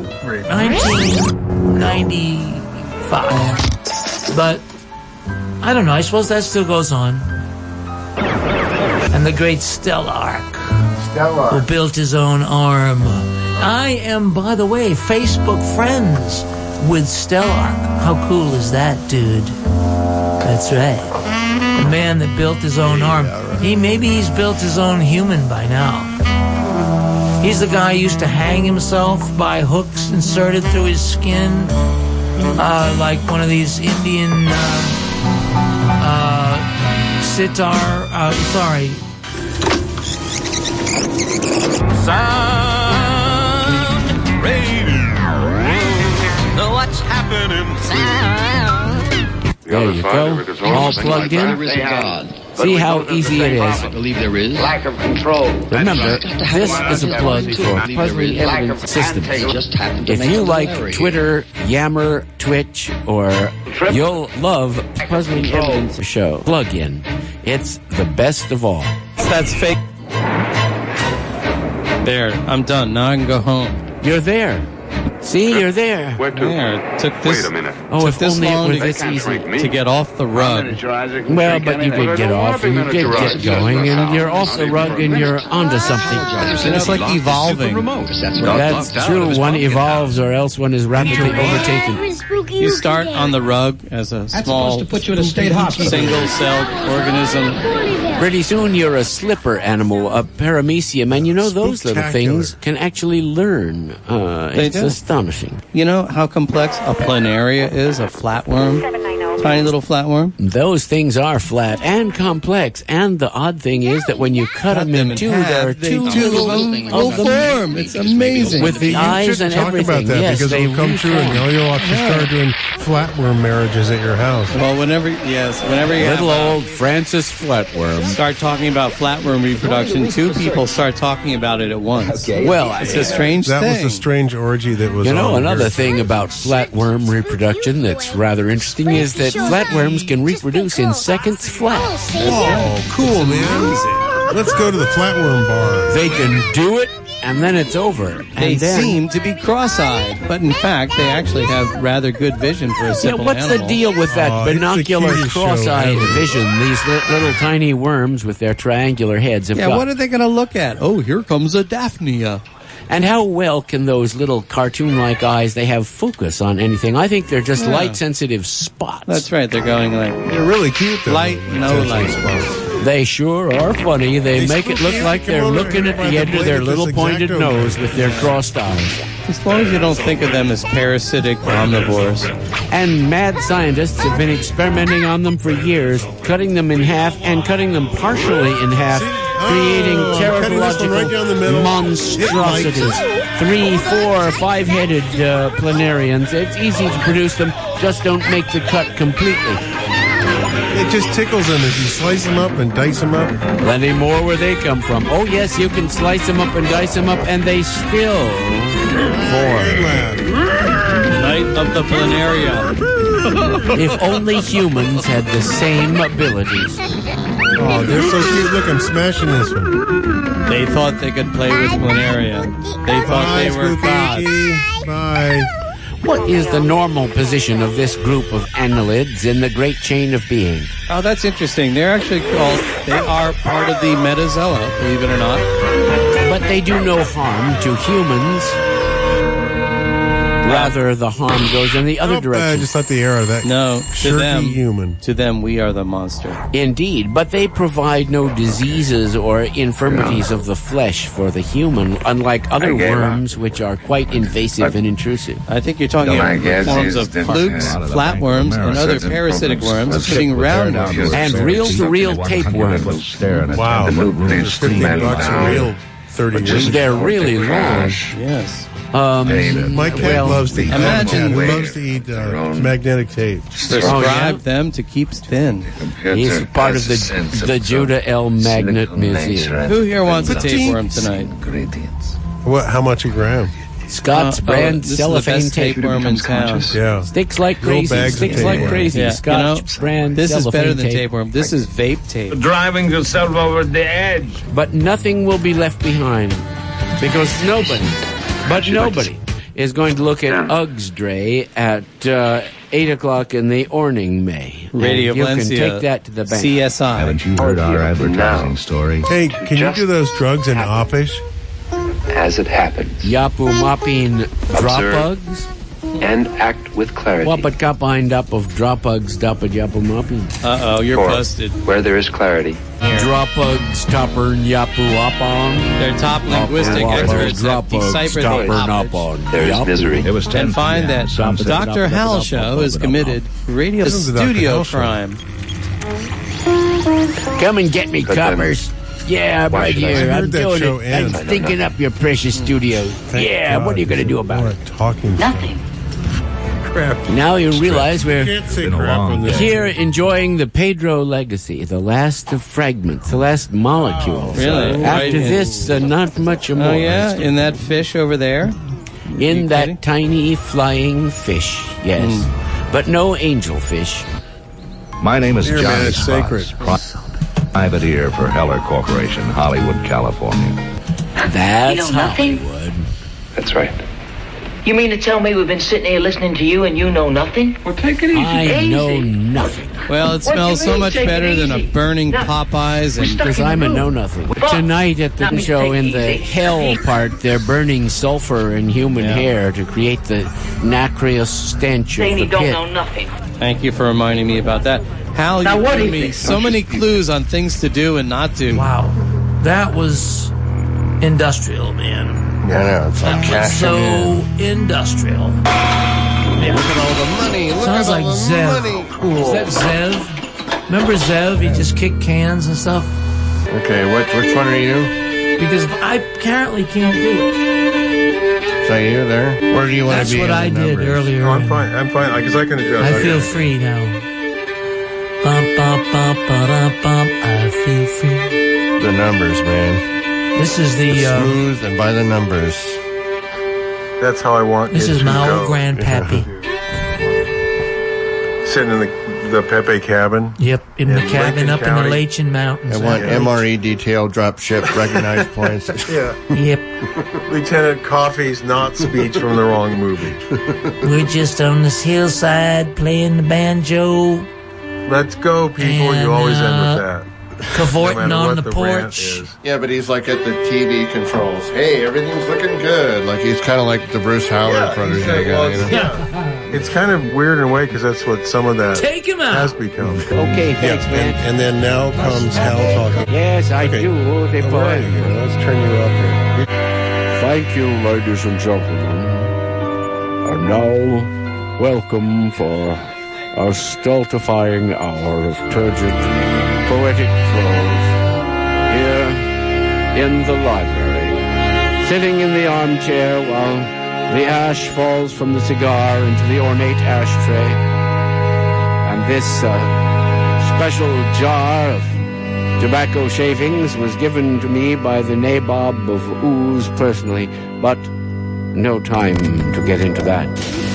1995. But, I don't know, I suppose that still goes on. And the great Stellark, who built his own arm. I am, by the way, Facebook friends with Stellark. How cool is that, dude? That's right. The man that built his own arm. Maybe he's built his own human by now. He's the guy who used to hang himself by hooks inserted through his skin, like one of these Indian sitar. Sorry. Sound radio. What's happening? There you go. All plugged in. See how easy it is. I believe there is. Lack of control. Remember, this is a plug for Puzzling Evidence Systems. If you like Twitter, Yammer, Twitch, or you'll love Puzzling Evidence Show, plug in. It's the best of all. That's fake. There, I'm done. Now I can go home. You're there. See, you're there. Where to? There. Took this, Wait a minute. Oh, if this only long it was this easy to get off the rug. Well, but you did get off, and you did get going, and you're off the rug, and you're onto something. And it's like evolving. That's true. One evolves, or else one is rapidly overtaken. You start on the rug as a small, to put you in a state hospital. single-celled organism. Pretty soon you're a slipper animal, a paramecium, and you know those little things can actually learn. It's astonishing. You know how complex a planaria is, a flatworm? Tiny little flatworm? Those things are flat and complex, and the odd thing is that when you cut them in two, there are two little form. It's amazing. With the eyes and everything. Talk about that, yes, because they it'll come true, and you'll have to start doing flatworm marriages at your house. Well, whenever you little old Francis Flatworm start talking about flatworm reproduction, two people start talking about it at once. Okay. Well, it's a strange thing. That was the strange orgy that was. You know, another here. thing about flatworm reproduction that's rather interesting is that flatworms can reproduce in seconds flat. Oh, cool, man! Let's go to the flatworm bar. They can do it, and then it's over. They seem to be cross-eyed, but in fact, they actually have rather good vision for a simple what's animal. the deal with that binocular cross-eyed vision? These little tiny worms with their triangular heads have got. What are they going to look at? Oh, here comes a Daphnia. And how well can those little cartoon-like eyes, they have focus on anything? I think they're just light-sensitive spots. That's right. They're going like... They're really cute, though. Light, no light spots. They sure are funny. They make it look like they're looking at the end of their little pointed nose with their crossed eyes. As long as you don't think of them as parasitic omnivores. And mad scientists have been experimenting on them for years, cutting them in half and cutting them partially in half, creating terratological monstrosities. 3, 4, 5-headed planarians. It's easy to produce them, just don't make the cut completely. It just tickles them as you slice them up and dice them up. Plenty more where they come from. Oh, yes, you can slice them up and dice them up, and they still form. Night of the planaria. If only humans had the same abilities. Oh, they're so cute. Look, I'm smashing this one. They thought they could play with planaria. They thought they were gods. Bye. What is the normal position of this group of annelids in the great chain of being? Oh, that's interesting. They're actually they are part of the metazoa, believe it or not. But they do no harm to humans. Rather, the harm goes in the other direction. I just let the air out of that. No, to them, we are the monster. Indeed, but they provide no diseases or infirmities of the flesh for the human, unlike other worms, which are quite invasive and intrusive. I think you're talking about forms of flukes, flatworms, and other parasitic worms, including round worms. And reel-to-reel tapeworms. Wow. $15 a reel, 30 years. They're really long. Yes. My cat loves to eat. Loves to eat magnetic tape. Prescribe them to keep thin. He's part of the Judah L. Magnet Museum. Who here wants a tapeworm tonight? What? How much a gram? Scott's brand cellophane tapeworm in town. Yeah. Sticks like crazy. Sticks like crazy. Yeah. Scott's brand This is better cellophane than tape. tapeworm. This is vape tape. Driving yourself over the edge. But nothing will be left behind because nobody is going to look at Uggs Dre at 8 o'clock in the morning, May. Radio And you can Valencia, take that to the bank. CSI. Haven't you heard our advertising story? Hey, can you do those drugs in Offish? As it happens. Yapu mopping drop Observe. Uggs? And act with clarity. Wapat kapain dap of drop Uggs dapat yapu mopping. Uh-oh, you're For busted. Where there is clarity. Drop Uggs topper yapu upon. They're top linguistic experts that decipher the topic. There is misery. It was 10 And find that the Dr. Hal Show has committed radio studio crime. Come and get me, But coppers. Yeah, why right should I here. heard I'm that doing show it. end. I'm thinking up your precious studio. Thank Yeah, God. what are you going to do about it? Talking Nothing. crap. Now you realize we're Can't say been a crap long on this. here enjoying the Pedro legacy, the last of fragments, the last molecules. Really? After Right. this, not much more. Oh, yeah? In that fish over there? In that kidding? tiny flying fish, yes. But no angelfish. My name is Here, Johnny man, it's Spots, privateer for Heller Corporation, Hollywood, California. That's You know nothing? Hollywood. That's right. You mean to tell me we've been sitting here listening to you and you know nothing? Well, take it easy. I know nothing. Well, it What smells you so mean, much take it better than a easy? burning No. Popeyes and Because I'm a know-nothing. Tonight at the show in the hell part, they're burning sulfur in human hair to create the nacreous stench of Saying the you don't pit. know nothing. Thank you for reminding me about that. Hal, Now, you what do gave you me think? so many clues on things to do and not do. Wow. That was industrial, man. Yeah, I know. It's like That was cashing so in. industrial. Look at all the money. Look Sounds at like all the Zev. money. Is that Zev? Remember Zev? He just kicked cans and stuff? Okay, which one are you? Because I apparently can't do it. Is that you there? Where do you want That's to be? what in I the did numbers? earlier. No, I'm fine. I'm fine. Because I can adjust. I feel free now. Bum, bum, bum, ba-dum, bum. I feel free. The numbers, man. This is the, Smooth and by the numbers. That's how I want this it is to my go. old grandpappy. Sitting in the Pepe cabin. Yep, in the In cabin Lincoln up in County. the Lachin Mountains. I want MRE detail, drop ship, recognize points. Yeah. Yep. Lieutenant Coffee's not speech from the wrong movie. We're just on this hillside playing the banjo, Let's go, people. And, you always end with that. cavorting No matter on what the rant porch. is. Yeah, but he's like at the TV controls. Hey, everything's looking good. Like he's kind of like the Bruce Howard protege he's guy. like, well, You know? yeah. It's kind of weird in a way because that's what some of that Take him out. has become. Okay, thanks, man. And then now comes Hal talking. Yes, I do. They All right, let's turn you up here. Thank you, ladies and gentlemen. And now, welcome for a stultifying hour of turgid, poetic prose here in the library, sitting in the armchair while the ash falls from the cigar into the ornate ashtray, and this special jar of tobacco shavings was given to me by the nabob of Ooze personally, but no time to get into that.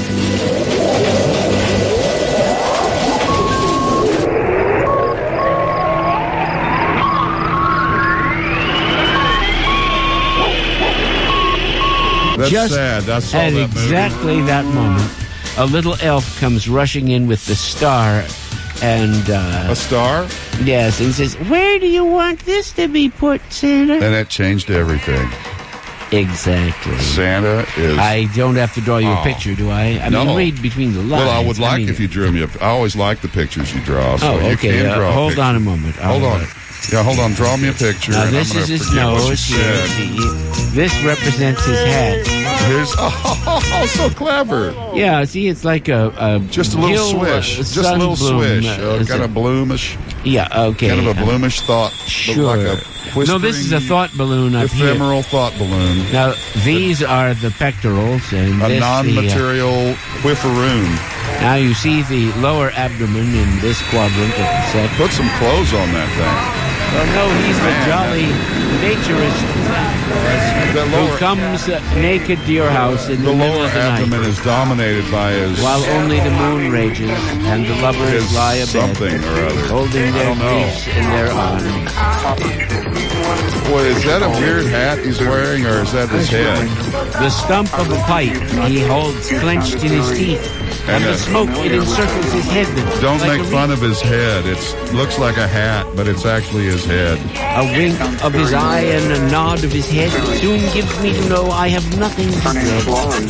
That's Just sad. That's all at that movie. exactly that moment, a little elf comes rushing in with the star, and A star? yes, and says, "Where do you want this to be put, Santa?" And it changed everything. Exactly. Santa is. I don't have to draw you a Oh. picture, do I? I No. mean, read between the lines. Well, I would like mean- if you drew me I always like the pictures you draw. So Oh, you okay. can draw a Hold picture. on a moment. Hold on. Yeah, hold on. Draw me a picture. Now and this I'm gonna is his forget what you nose. Here, said. see? This represents his hat. Here's oh, so clever. Yeah, see, it's like a Just a little gill, swish. Just a little sunbloom, swish. Kind of bloomish. Yeah, okay. Kind of a bloomish thought. Sure. Like a No, this is a thought balloon up here. ephemeral thought balloon. Now, these are the pectorals, and A this non-material whifferoon. now you see the lower abdomen in this quadrant of the set. Put some clothes on that thing. Well, no, he's Man, the jolly naturist. who comes naked to your house in the middle of the night. The lower abdomen is dominated by his... While only the moon rages and the lovers lie abed, something or other. holding their griefs in their arms. Boy, is that a weird hat he's wearing, or is that his head? The stump of a pipe he holds clenched in his teeth, and the smoke, it encircles his head. Don't make fun of his head. It looks like a hat, but it's actually his head. A wink of his eye and a nod of his head soon gives me to know I have nothing to dread.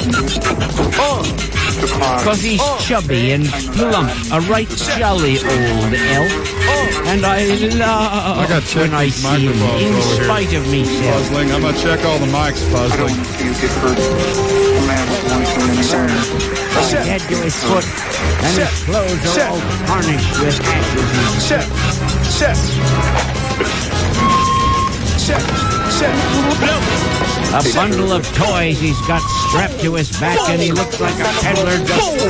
Cause he's chubby and plump, a right jolly old elf, and I love when I see him, in spite of me. Puzzling, I'm gonna check all the mics, Puzzling. Head to his foot, and his clothes are all tarnished with A bundle of toys he's got strapped to his back, and he looks like a peddler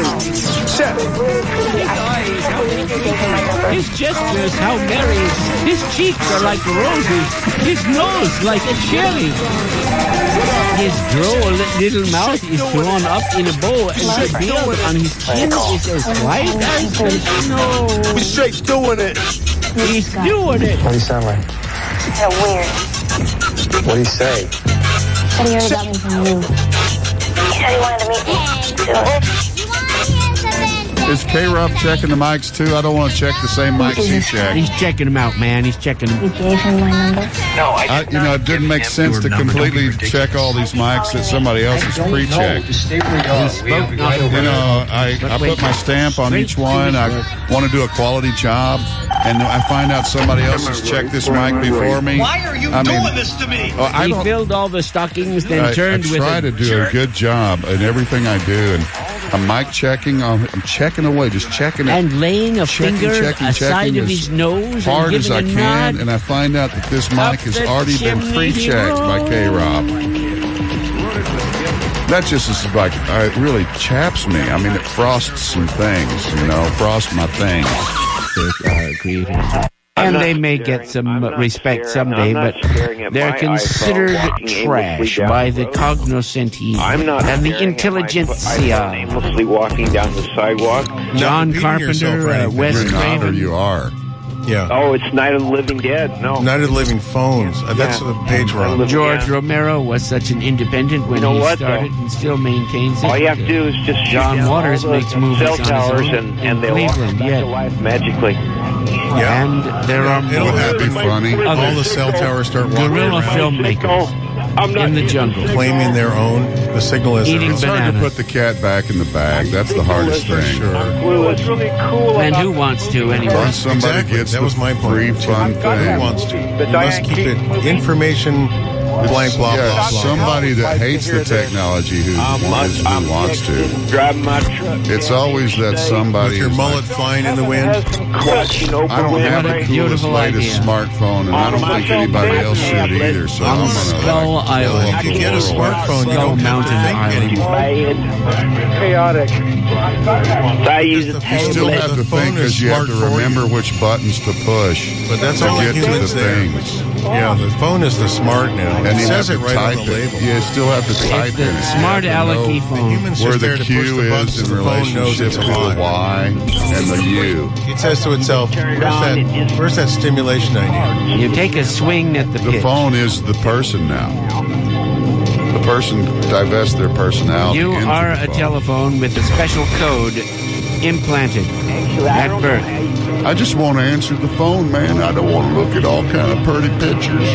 His gestures, how merry. His cheeks are like roses. His nose like a cherry. His droll little mouth is drawn up in a bow, and the beard on his chin is as white as the snow. We straight doing it. He's doing it. What do you sound like? So weird. What do you say? Said he heard about me from you. He said he wanted to meet me. Is K-Rob checking the mics too? I don't want to check the same mics he checked. He's checking them out, man. He's checking them. You gave him my number? No, I did not. It didn't make sense to completely check all these mics that somebody else has pre-checked. I put my stamp on each one. I want to do a quality job, and I find out somebody else has checked this mic before me. Why are you doing this to me? He filled all the stockings, then turned with I try to do a good job in everything I do, and I'm mic checking. I'm checking away, just checking it. And laying a finger aside of his nose hard and as I can, and I find out that this mic has already been pre-checked by K-Rob. That just is like, it really chaps me. I mean, it frosts some things, frost my things. And they may get some respect someday, but they're considered trash by the cognoscenti and the intelligentsia. Aimlessly walking down the sidewalk. John Carpenter, Wes Craven. You are. Yeah. Oh, it's Night of the Living Dead. No. Night of the Living Phones. That's the page wrong. George Romero was such an independent when he started and still maintains it. All you have to do is just John Waters makes movies cell on his towers own and they'll walk back to life magically. Yeah. And there are more All the cell towers start walking guerrilla around. filmmakers in the jungle. Claiming their own. The signal is Eating It's hard to put the cat back in the bag. That's the hardest thing. What's really cool And who wants to anyway? Once somebody gets that was my free point. fun thing. Who wants to? You must keep it information blank, blah, blah, blah. Somebody that hates the technology who wants to. Driving my truck. It's always that somebody. With your mullet flying in the wind. I don't have the coolest latest smartphone, and I don't think anybody else should either. So I'm Skull Island. If you get a smartphone, you don't have to think anymore. Chaotic. I use a You still have to think because you have to remember which buttons to push But that's to all get to the humans there. things. Yeah, the phone is the smart now. And it you says have it to right on type the it. label. You still have to type the it. smart alecky phone. Humans Where just there the to push Q the is buttons in so the phone knows relationship it's to the alive. Y and the U. It says to itself, where's that stimulation I need? You take a swing at the The pitch. phone is the person now. The person divests their personality. You into are the a phone. telephone with a special code implanted at birth. I just want to answer the phone, man. I don't want to look at all kind of pretty pictures.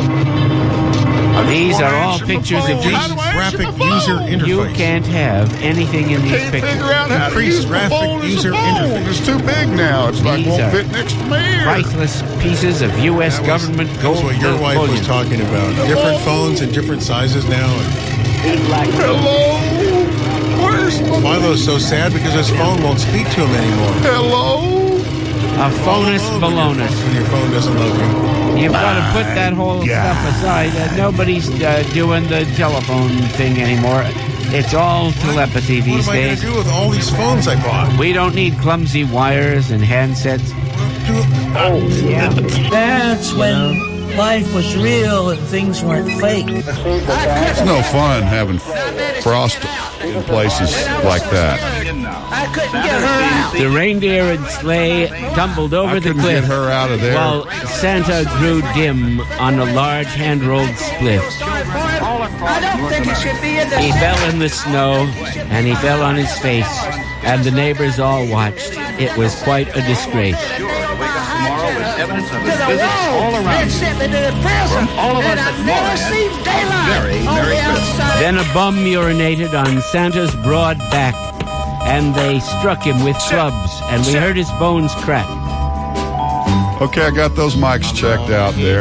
These are all pictures of these graphic user interface. You can't have anything in these pictures. Figure out how to Increase use the graphic phone as user a phone. interface. It's too big now. It's like These won't are fit next to me. Priceless pieces of U.S. government That's gold what your wife was bullion. talking about. Different phones in different sizes now. Hello? Where's my Philo's so sad because his phone won't speak to him anymore. Hello? A phonus balonus. When your phone doesn't love you. You've got to put that whole stuff aside. Nobody's doing the telephone thing anymore. It's all telepathy What these am I going days. to do with all these phones I bought? We don't need clumsy wires and handsets. That's when life was real and things weren't fake. It's no fun having frost in places like that. I couldn't get her out. The reindeer and sleigh tumbled over the cliff get her out of there. while Santa grew dim on a large hand-rolled spliff. I don't think he should be in the... He fell in the snow, and he fell on his face, and the neighbors all watched. It was quite a disgrace. Evidence of his visits all around. Sent me to the prison, all of us and at I've never Mars. seen daylight. Very, on very the good. outside. Then a bum urinated on Santa's broad back, and they struck him with clubs, and we heard his bones crack. Okay, I got those mics checked out there.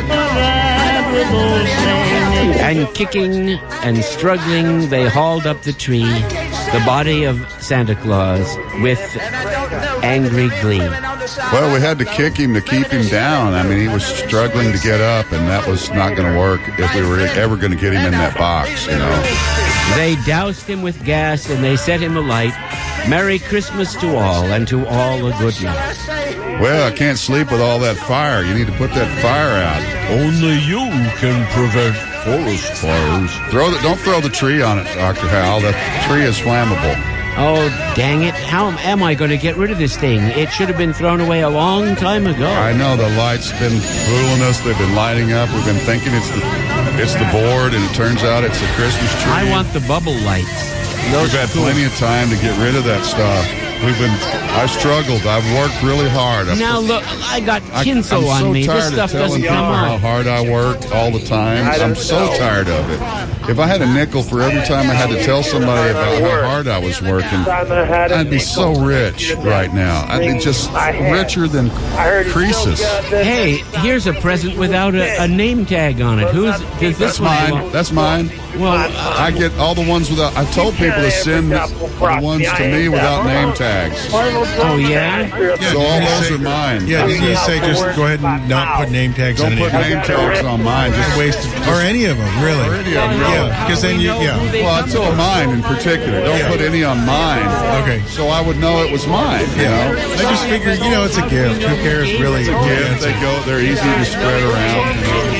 And kicking and struggling, they hauled up the tree, the body of Santa Claus, with angry glee. Well, we had to kick him to keep him down. I mean, he was struggling to get up, and that was not going to work if we were ever going to get him in that box, you know. They doused him with gas, and they set him alight. Merry Christmas to all, and to all a good night. Well, I can't sleep with all that fire. You need to put that fire out. Only you can prevent forest fires. Don't throw the tree on it, Dr. Hal. That tree is flammable. Oh, dang it. How am I going to get rid of this thing? It should have been thrown away a long time ago. I know the light's been fooling us. They've been lighting up. We've been thinking it's the board, and it turns out it's a Christmas tree. I want the bubble lights. We've had plenty of time to get rid of that stuff. I've struggled. I've worked really hard. Now look, I got tinsel on me. This stuff doesn't come how on. hard I work all the time. I'm so tired of it. If I had a nickel for every time I had to tell somebody about how hard I was working, I'd be so rich right now. I'd be just richer than Croesus. Hey, here's a present without a name tag on it. Does this one belong? That's mine. Well, I get all the ones without. I told people to send the ones to me without name tags. Oh, yeah? So all those are mine. Yeah, didn't you say just go ahead and not put name tags on Don't put name tags on mine. Just waste or any of them, really. Or any of them, really. Yeah, because then Well, I told mine in particular. Don't put any on mine. Okay. So I would know it was mine. You know. I just figured, it's a gift. Who cares, really? It's a gift. They're easy to spread around.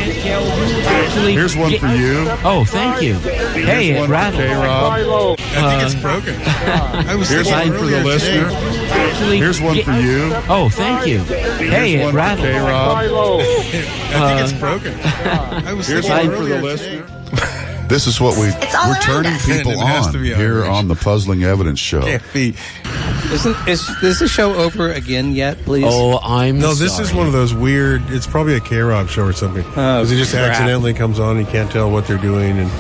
Here's one for you. Oh, thank you. Hey, it rattled. K-Rob. I think it's broken. Here's one for the listener. Here's one for you. Oh, thank you. Hey, Here's it one rattled. for K-Rob. I think it's broken. Here's one for the listener. This is what we're turning people on here on the Puzzling Evidence Show. Is the show over again yet, please? Oh, I'm No, this sorry. is one of those weird, it's probably a K-Rob show or something. Because it just accidentally comes on, you can't tell what they're doing. And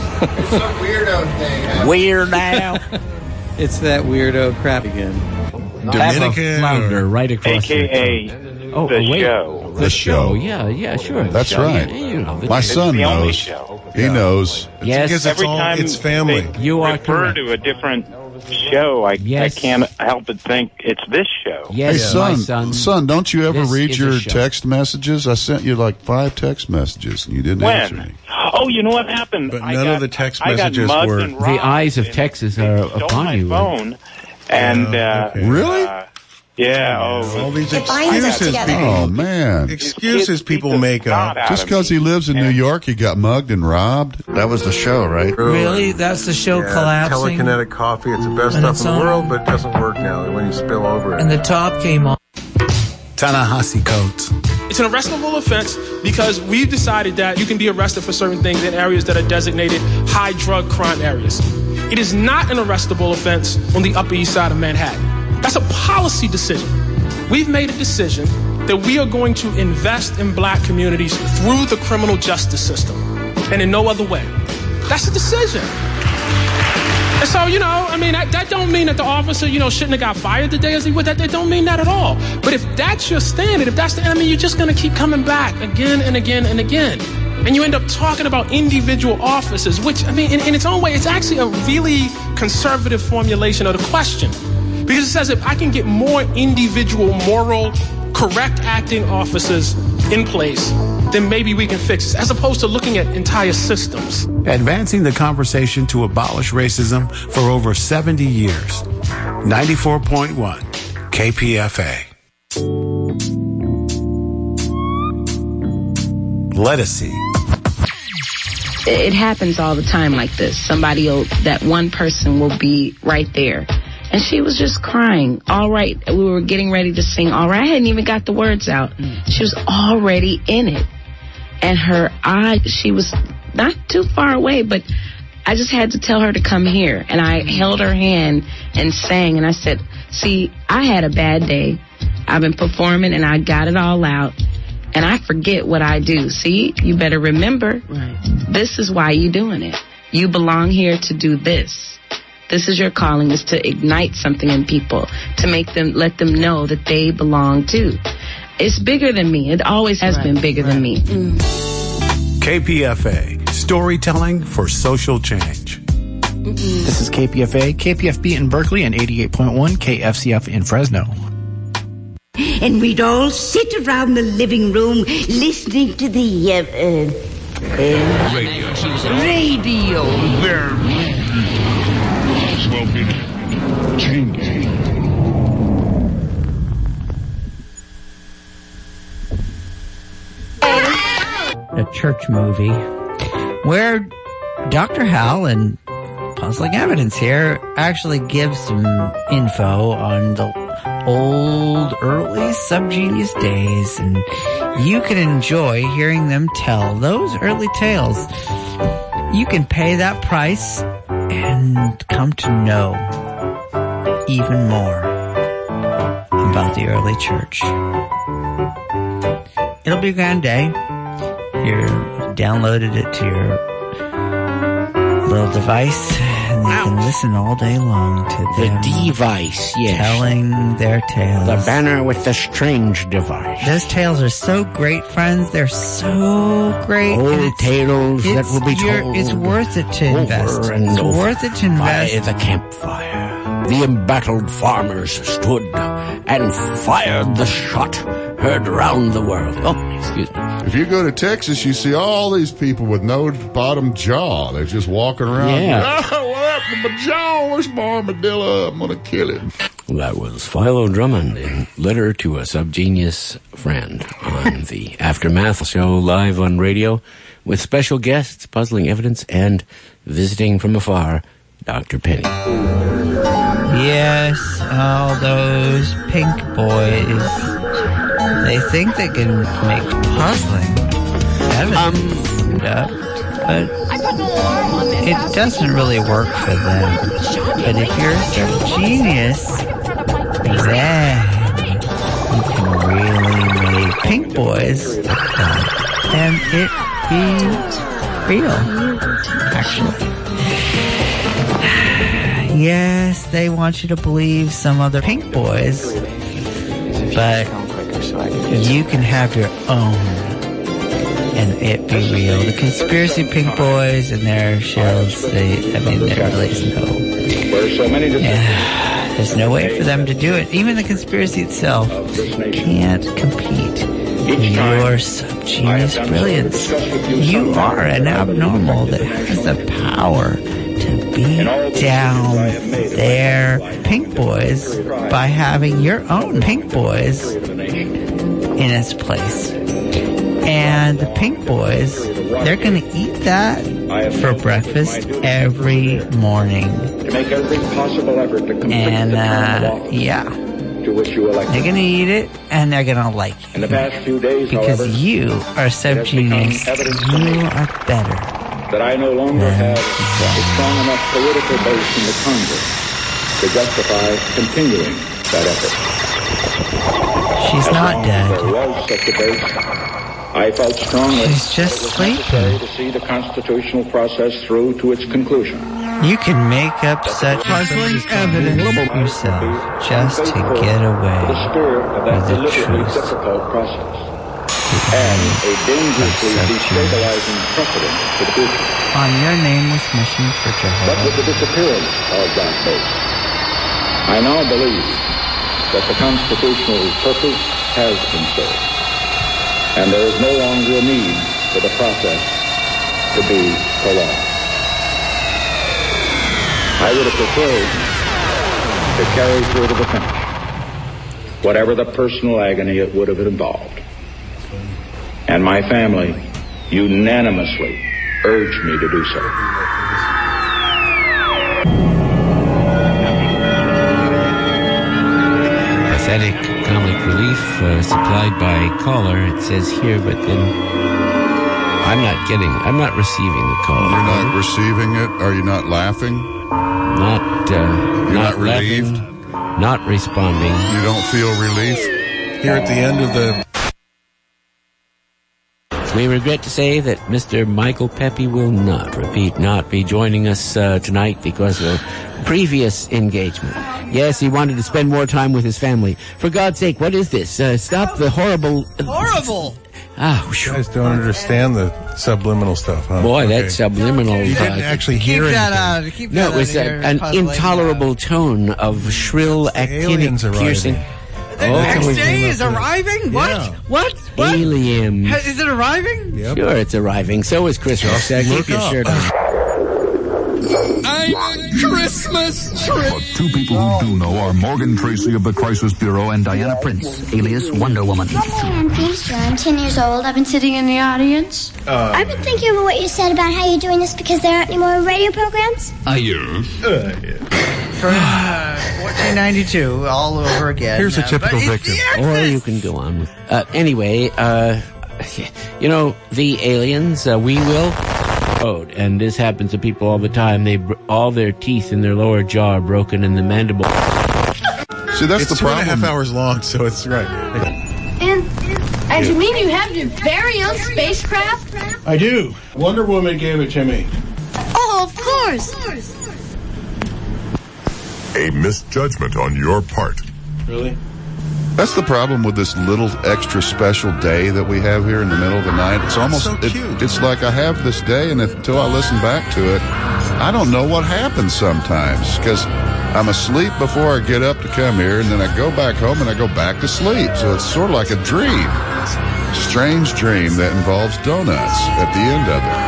Weirdo. It's that weirdo crap again. Dominican. Flounder right across AKA the show. The show. Yeah, sure. That's Show. right. Yeah, My son the only knows. show. He knows. Yes. because Every time it's family. You are refer correct. to a different show, I Yes. can't help but think it's this show. Yes, Hey, my son, don't you ever This read is a your show. text messages? I sent you like 5 text messages, and you didn't answer me. When? Oh, you know what happened? But none of the text messages I got were- mugged and The robbed eyes of and Texas they are stole upon my you. phone, and Really? yeah. All these It binds us excuses together. people, Oh, man. excuses people make up. Just because he lives in New York, he got mugged and robbed? That was the show, right? Really? That's the show collapsing? Telekinetic coffee. It's the best And stuff it's in the on. world, but it doesn't work now when you spill over it. And the top came off. Ta-Nehisi Coates. It's an arrestable offense because we've decided that you can be arrested for certain things in areas that are designated high drug crime areas. It is not an arrestable offense on the Upper East Side of Manhattan. That's a policy decision. We've made a decision that we are going to invest in black communities through the criminal justice system and in no other way. That's a decision. And so, that don't mean that the officer, shouldn't have got fired the day as he would. That don't mean that at all. But if that's your standard, if that's the enemy, you're just going to keep coming back again and again and again. And you end up talking about individual officers, which, in its own way, it's actually a really conservative formulation of the question. Because it says if I can get more individual, moral, correct acting officers in place, then maybe we can fix this, as opposed to looking at entire systems. Advancing the conversation to abolish racism for over 70 years. 94.1 KPFA. Let us see. It happens all the time like this. That one person will be right there. And she was just crying. All right. We were getting ready to sing All Right. I hadn't even got the words out. She was already in it. And her eye, she was not too far away, but I just had to tell her to come here. And I held her hand and sang. And I said, see, I had a bad day. I've been performing and I got it all out. And I forget what I do. See, you better remember, this is why you're doing it. You belong here to do this. This is your calling, is to ignite something in people, to let them know that they belong too. It's bigger than me. It always has been bigger than me. KPFA, storytelling for social change. This is KPFA, KPFB in Berkeley, and 88.1 KFCF in Fresno. And we'd all sit around the living room listening to the radio. As well be changing. A church movie where Dr. Hal and Puzzling Evidence here actually gives some info on the old, early Subgenius days, and you can enjoy hearing them tell those early tales. You can pay that price and come to know even more about the early church. It'll be a grand day. You downloaded it to your little device, and you can listen all day long to them. The device, yes. Telling their tales. The banner with the strange device. Those tales are so great, friends. They're so great. Old tales that will be told. It's worth it to invest. It's worth it to invest. By the campfire, the embattled farmers stood and fired the shot heard around the world. Oh, excuse me. If you go to Texas, you see all these people with no bottom jaw. They're just walking around. Yeah. Oh, what happened to my jaw? Where's my armadillo? I'm going to kill it. That was Philo Drummond in Letter to a Subgenius Friend on the Aftermath show live on radio with special guests, Puzzling Evidence, and visiting from afar, Dr. Penny. Yes, all those pink boys. They think they can make Puzzling Evidence up, but it doesn't really work for them. But if you're a genius, then you can really make pink boys and it be real, actually. Yes, they want you to believe some other pink boys, but you can have your own and it be real. The conspiracy pink boys and their shells, there really is there's no way for them to do it. Even the conspiracy itself can't compete with your subgenius brilliance. You are an abnormal that has the power to beat down their pink boys by having your own pink boys in its place. And the pink boys, they're going to eat that for breakfast every morning. To make every possible effort to complete and, to which you elected. They're going to eat it, and they're going to like you. In the past few days, because however, you are subgenius. You are better. That I no longer have a strong enough political base in the Congress to justify continuing that effort. She's not dead. There was such a base. I felt strongly she's just sleeping. To see the constitutional process through to its conclusion. You can make up such puzzling evidence yourself just to get away with the truth. Difficult process. And a dangerously destabilizing precedent for the future. On your nameless mission for Jehovah. But with the disappearance of that base, I now believe that the constitutional purpose has been served. And there is no longer a need for the process to be prolonged. I would have preferred to carry through to the finish, whatever the personal agony it would have involved. And my family unanimously urged me to do so. Pathetic comic relief supplied by caller, it says here, but then I'm not receiving the call. You're not receiving it? Are you not laughing? You're not relieved? Laughing, not responding. You don't feel relief? Here at the end of the... We regret to say that Mr. Michael Pepe will not be joining us tonight because of previous engagement. Yes, he wanted to spend more time with his family. For God's sake, what is this? Stop the horrible... Horrible! You guys don't understand the subliminal stuff, huh? Boy, that subliminal... You didn't actually hear it. Keep that it was an intolerable tone of shrill, actinic, piercing... The next day is arriving? Yeah. What? Aliens. Is it arriving? Yep. Sure, it's arriving. So is Christmas. Keep your shirt on. I'm a Christmas tree. But two people who do know are Morgan Tracy of the Crisis Bureau and Diana Prince, alias Wonder Woman. Hi, I'm Feimster. I'm 10 years old. I've been sitting in the audience. I've been thinking about what you said about how you're doing this because there aren't any more radio programs. For 1492, all over again. Here's a typical victim. Or you can go on with... anyway, you know, the aliens, we will... And this happens to people all the time. All their teeth in their lower jaw are broken in the mandible. See, that's the problem. It's 2.5 hours long, so it's right. And you mean you have your very own spacecraft? I do. Wonder Woman gave it to me. Oh, of course. A misjudgment on your part. Really? That's the problem with this little extra special day that we have here in the middle of the night. It's almost so cute. It's like I have this day, and until I listen back to it, I don't know what happens sometimes because I'm asleep before I get up to come here, and then I go back home and I go back to sleep. So it's sort of like a dream, strange dream that involves donuts at the end of it.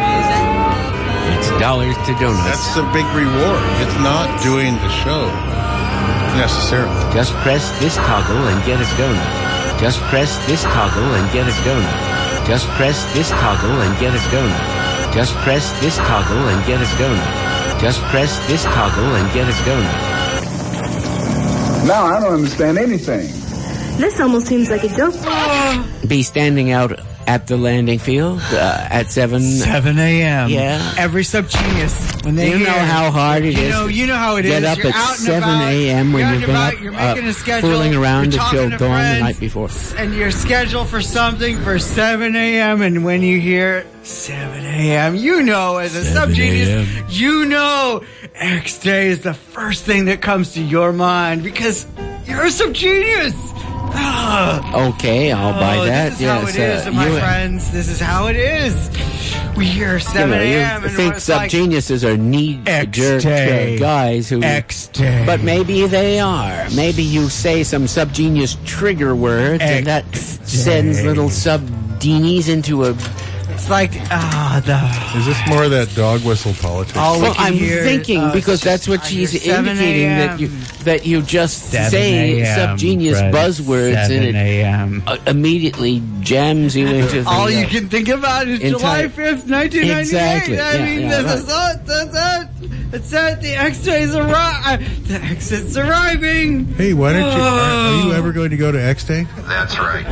It's dollars to donuts. That's the big reward. It's not doing the show. Necessarily. Just press this toggle and get a donut. Just press this toggle and get a donut. Just press this toggle and get a donut. Just press this toggle and get a donut. Just press this toggle and get a donut. Now I don't understand anything. This almost seems like a joke. Be standing out at the landing field at 7 a.m. Yeah. Every subgenius. When they know how hard it is. You know how it Get is. up You're at out 7 a.m. when you've been up making a schedule, fooling around you're until talking to dawn the friends, night before. And you're scheduled for something for 7 a.m. And when you hear 7 a.m., you know as a subgenius, you know X Day is the first thing that comes to your mind because you're a subgenius. Okay, I'll buy that. This is how it is, my friends. This is how it is. We hear 7 a.m. You think subgeniuses are knee-jerk guys who... X-Day. But maybe they are. Maybe you say some subgenius trigger word and that sends little subgenies into a... It's like, Is this more of that dog whistle politics? Well, I'm thinking because that's what she's indicating that you just say subgenius buzzwords and it immediately jams you into the, all you can think about is July 5th, 1998. Exactly. I mean, this is it. That's it. It's it. The X-Day's the exit's arriving. Hey, why don't you? Are you ever going to go to X Day? That's right.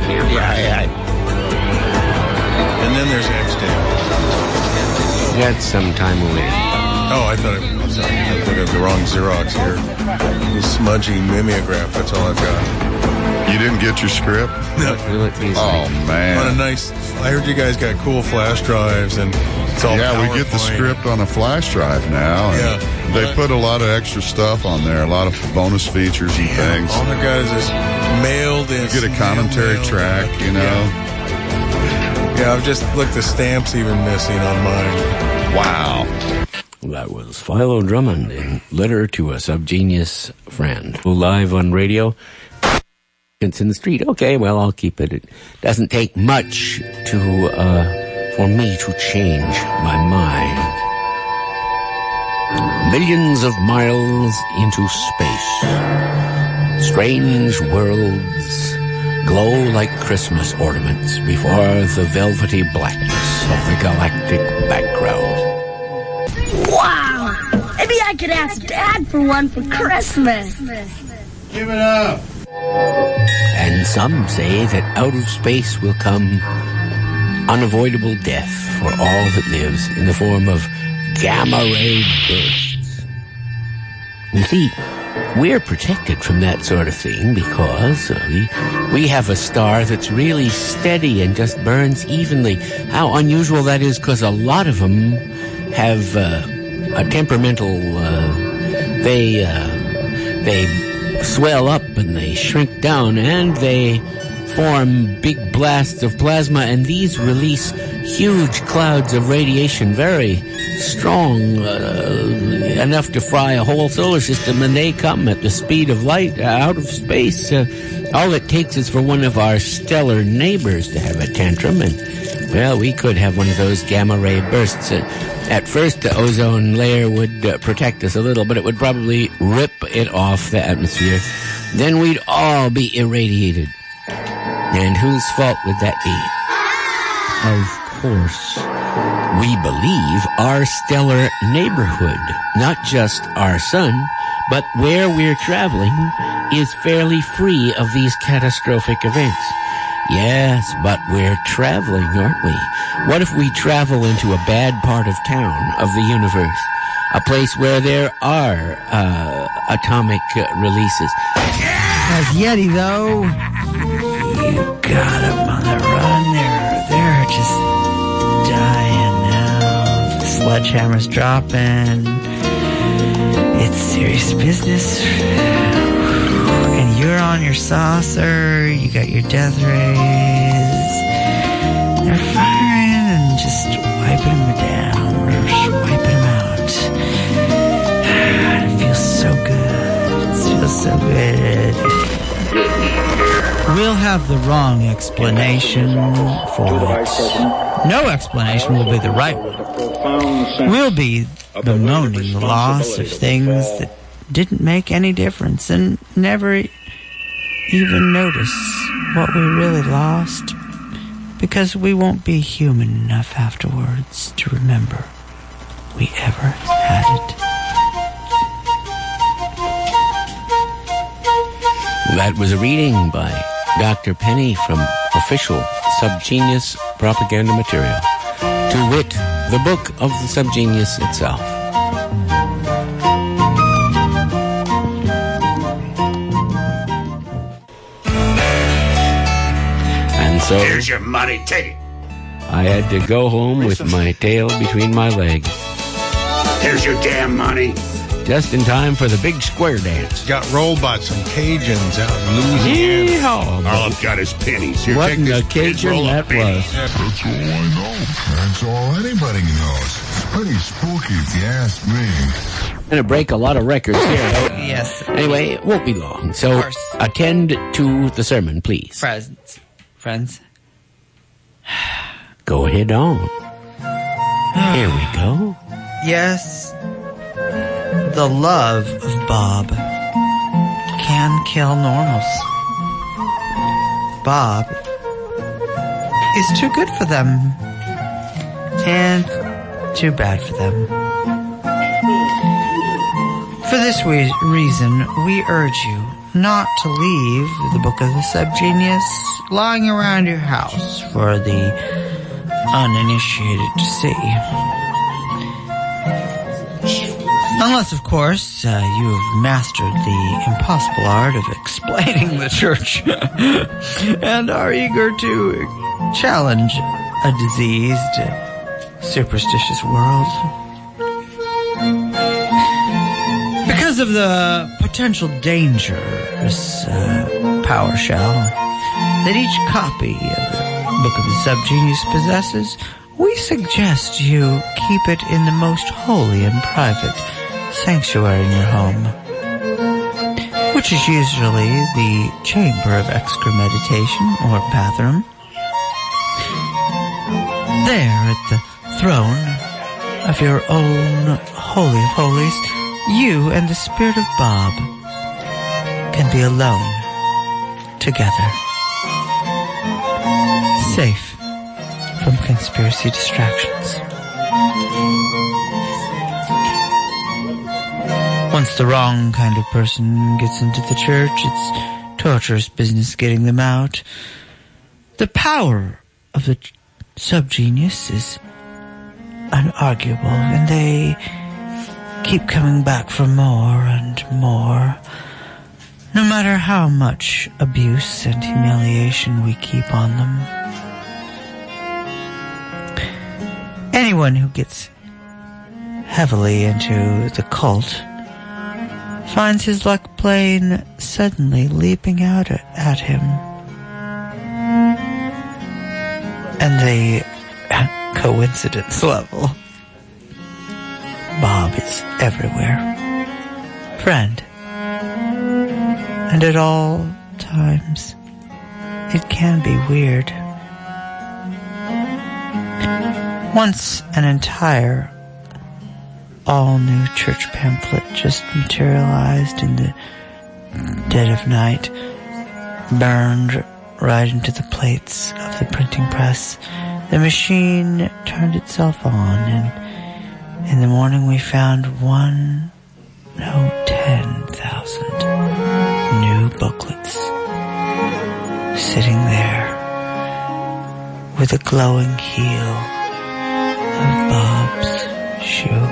And then there's X-Day. That's some time away. Oh, I thought I'm sorry. I put up the wrong Xerox here. The smudgy mimeograph, that's all I've got. You didn't get your script? No. Oh, man. On a nice... I heard you guys got cool flash drives and it's all we get the script on a flash drive now. Yeah. They put a lot of extra stuff on there, a lot of bonus features and things. All they got is this mailed in. You get a commentary track, you know. Yeah, I've just looked, the stamp's even missing on mine. Wow. That was Philo Drummond in Letter to a Subgenius Friend. Live on radio. It's in the street. Okay, well, I'll keep it. It doesn't take much for me to change my mind. Millions of miles into space. Strange worlds glow like Christmas ornaments before the velvety blackness of the galactic background. Wow! Maybe I could ask Dad for one for Christmas. Give it up. And some say that out of space will come unavoidable death for all that lives in the form of gamma ray bursts. You see, we're protected from that sort of thing because we have a star that's really steady and just burns evenly. How unusual that is, because a lot of them have a temperamental, they swell up and they shrink down and they form big blasts of plasma, and these release huge clouds of radiation, very strong, enough to fry a whole solar system, and they come at the speed of light out of space. All it takes is for one of our stellar neighbors to have a tantrum, and, well, we could have one of those gamma ray bursts. At first, the ozone layer would protect us a little, but it would probably rip it off the atmosphere. Then we'd all be irradiated. And whose fault would that be? Of course, we believe our stellar neighborhood, not just our sun, but where we're traveling, is fairly free of these catastrophic events. Yes, but we're traveling, aren't we? What if we travel into a bad part of town, of the universe? A place where there are atomic releases. As Yeti, though, you got them on the run. They're just dying now. The sledgehammer's dropping. It's serious business. And you're on your saucer. You got your death rays. They're firing and just wiping them down. Just wiping them out. It feels so good. It feels so good. We'll have the wrong explanation for it. No explanation will be the right one. We'll be bemoaning the loss of things that didn't make any difference and never even notice what we really lost, because we won't be human enough afterwards to remember we ever had it. That was a reading by Dr. Penny from official Subgenius propaganda material, to wit, the book of the Subgenius itself. And so, here's your money, take it. I had to go home with my tail between my legs. Here's your damn money. Just in time for the big square dance. Got rolled by some Cajuns out in Louisiana. Yeehaw. All I've got is pennies. Here, What take in the this Cajun that was. That's all I know. That's all anybody knows. It's pretty spooky if you ask me. I'm going to break a lot of records here. Yes. Anyway, it won't be long. So attend to the sermon, please. Friends. Go ahead on. Here we go. Yes. The love of Bob can kill normals. Bob is too good for them and too bad for them. For this reason, we urge you not to leave the Book of the Subgenius lying around your house for the uninitiated to see. Unless, of course, you have mastered the impossible art of explaining the church and are eager to challenge a diseased, superstitious world. Because of the potential dangerous PowerShell that each copy of the Book of the Subgenius possesses, we suggest you keep it in the most holy and private sanctuary in your home, which is usually the chamber of excremeditation or bathroom. There at the throne of your own Holy of Holies, you and the Spirit of Bob can be alone together. safe from conspiracy distractions. Once the wrong kind of person gets into the church, it's torturous business getting them out. The power of the subgenius is unarguable, and they keep coming back for more and more. No matter how much abuse and humiliation we keep on them. Anyone who gets heavily into the cult finds his luck plane suddenly leaping out at him. And the coincidence level. Bob is everywhere. Friend. And at all times, it can be weird. Once an entire all-new church pamphlet just materialized in the dead of night, burned right into the plates of the printing press. The machine turned itself on, and in the morning we found 10,000 new booklets sitting there with a glowing heel of Bob's shoe.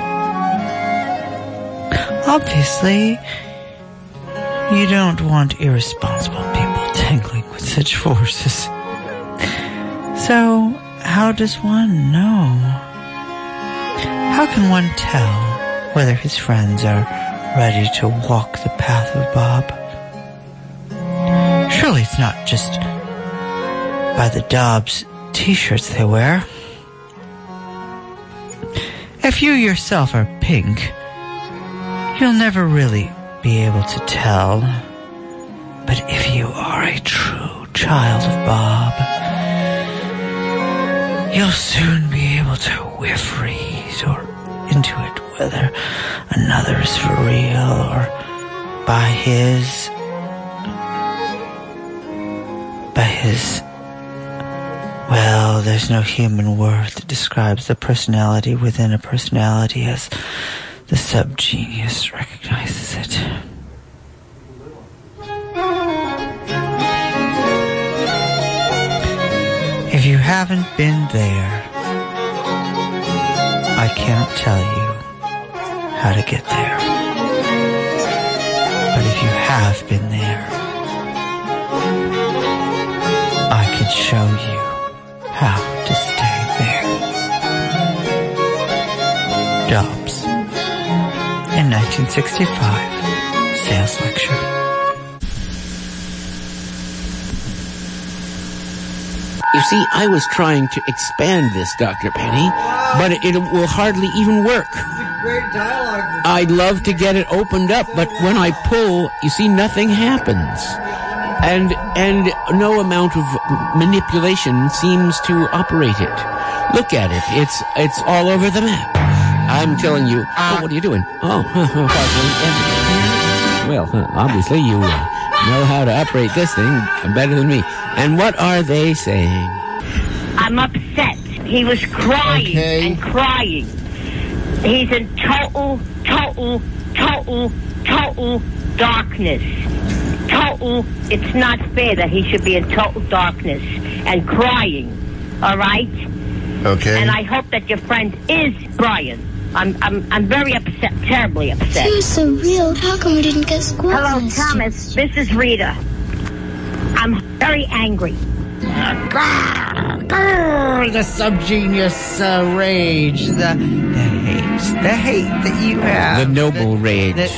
Obviously, you don't want irresponsible people tangling with such forces. So, how does one know? How can one tell whether his friends are ready to walk the path of Bob? Surely it's not just by the Dobbs t-shirts they wear. If you yourself are pink, you'll never really be able to tell. But if you are a true child of Bob, you'll soon be able to whiff read or intuit whether another is for real or by his well, there's no human word that describes the personality within a personality as the subgenius recognizes it. If you haven't been there, I can't tell you how to get there. But if you have been there, I can show you how to stay there. Dobbs, in 1965, sales lecture. You see, I was trying to expand this, Dr. Penny, but it will hardly even work. Great dialogue. I'd love to get it opened up, but when I pull, you see, nothing happens. And no amount of manipulation seems to operate it. Look at it. It's all over the map. I'm telling you. Oh, what are you doing? Oh, well, obviously you know how to operate this thing better than me. And what are they saying? I'm upset. He was crying and crying. He's in total darkness. It's not fair that he should be in total darkness and crying. All right? Okay. And I hope that your friend is Brian. I'm very upset, terribly upset. You're so real. How come we didn't get school? Hello, Thomas. This is Rita. I'm very angry. The subgenius rage, the hate that you have, the noble rage that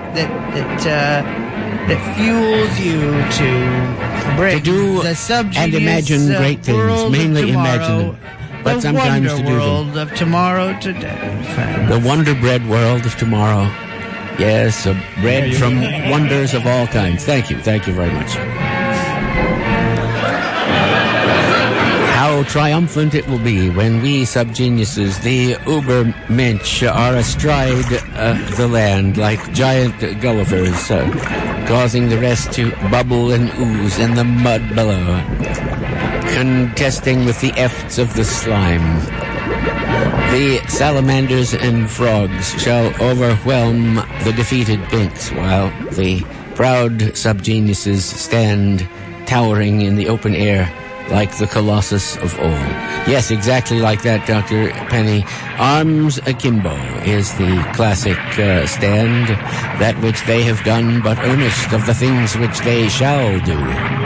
fuels you to bring the subgenius and imagine great things, mainly imagine them, but sometimes to do them. The wonder world of tomorrow today, friends. The wonder bread world of tomorrow. Yes, a bread from wonders of all kinds. Thank you very much. How how triumphant it will be when we subgeniuses, the Ubermensch, are astride the land like giant Gullivers, causing the rest to bubble and ooze in the mud below, contesting with the efts of the slime. The salamanders and frogs shall overwhelm the defeated binks, while the proud subgeniuses stand towering in the open air like the Colossus of old. Yes, exactly like that, Dr. Penny. Arms akimbo is the classic stand, that which they have done, but earnest of the things which they shall do.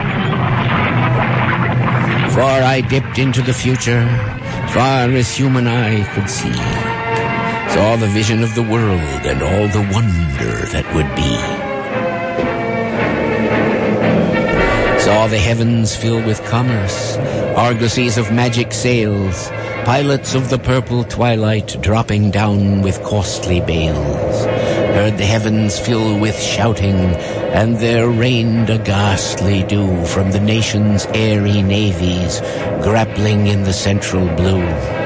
For I dipped into the future, far as human eye could see, saw the vision of the world and all the wonder that would be. Saw the heavens filled with commerce, argosies of magic sails, pilots of the purple twilight dropping down with costly bales. Heard the heavens fill with shouting, and there rained a ghastly dew from the nation's airy navies, grappling in the central blue.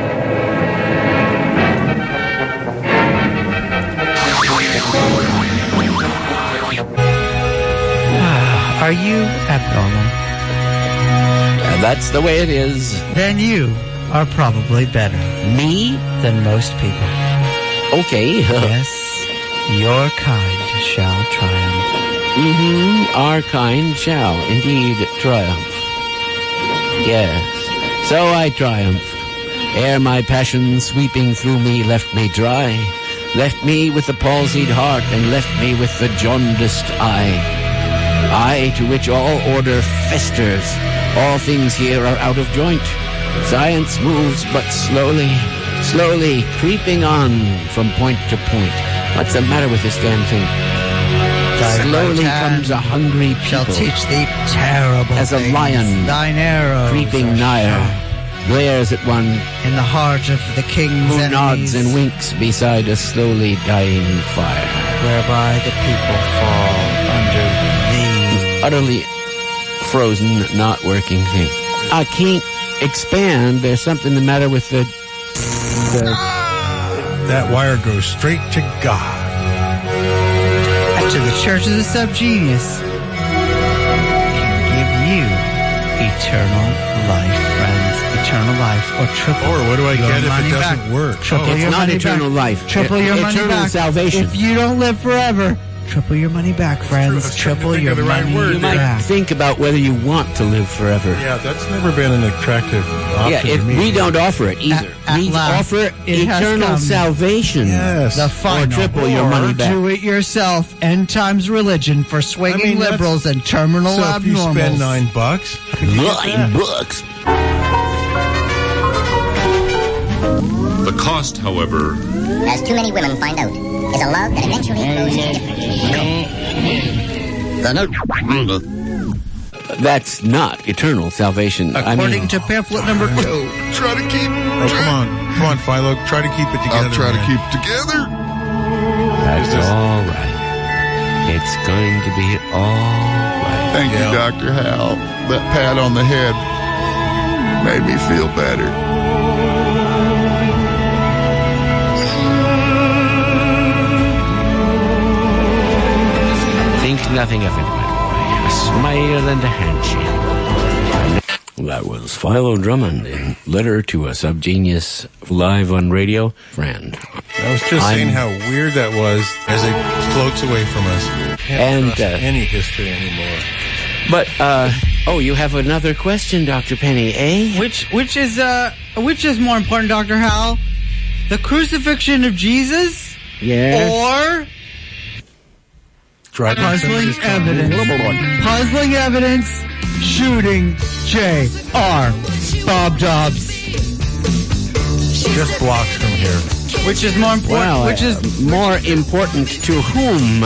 Are you abnormal? And that's the way it is. Then you are probably better. Me? Than most people. Okay. Yes, your kind shall triumph. Our kind shall indeed triumph. Yes, so I triumphed, ere my passion sweeping through me left me dry, left me with the palsied heart, and left me with the jaundiced eye. I, to which all order festers, all things here are out of joint. Science moves but slowly, slowly, creeping on from point to point. What's the matter with this damn thing? Slowly comes a hungry people. Shall teach thee terrible as a things. lion, Thine arrows creeping nigher, glares at one in the heart of the king's who enemies, nods and winks beside a slowly dying fire, whereby the people fall under thee. Utterly frozen, not working thing. I can't expand. There's something the matter with the that wire goes straight to God. To the Church of the Subgenius can give you eternal life, friends. Eternal life, or triple. Or what do I get if it doesn't back. work? Triple your it's not money eternal back. life. Triple your money eternal back. salvation. If you don't live forever, triple your money back, friends. Triple your money You might back. think about whether you want to live forever. Yeah, that's never been an attractive option to me. We don't offer it either. We offer eternal salvation. Yes. The final. Or triple your money back. Do it yourself. End times religion for swinging liberals and terminal so abnormals. If you spend $9, could you get that? $9. The cost, however, as too many women find out, is a love that eventually grows indifferent. That's not eternal salvation. According to pamphlet number 2. Try to keep... Oh, come on, Philo. Try to keep it together. I'll try to keep it together. That's all right. It's going to be all right. Thank you, Dr. Hal. That pat on the head made me feel better. Think nothing of it, my boy. A smile and a handshake. That was Philo Drummond in Letter to a Subgenius, live on radio. Friend. I was just saying how weird that was as it floats away from us. Can't trust any history anymore. But, you have another question, Dr. Penny, eh? Which is more important, Dr. Hal? The crucifixion of Jesus? Yes. Or puzzling evidence shooting J.R. Bob Dobbs. Just blocks from here. Which is more important? Well, which is more important to whom?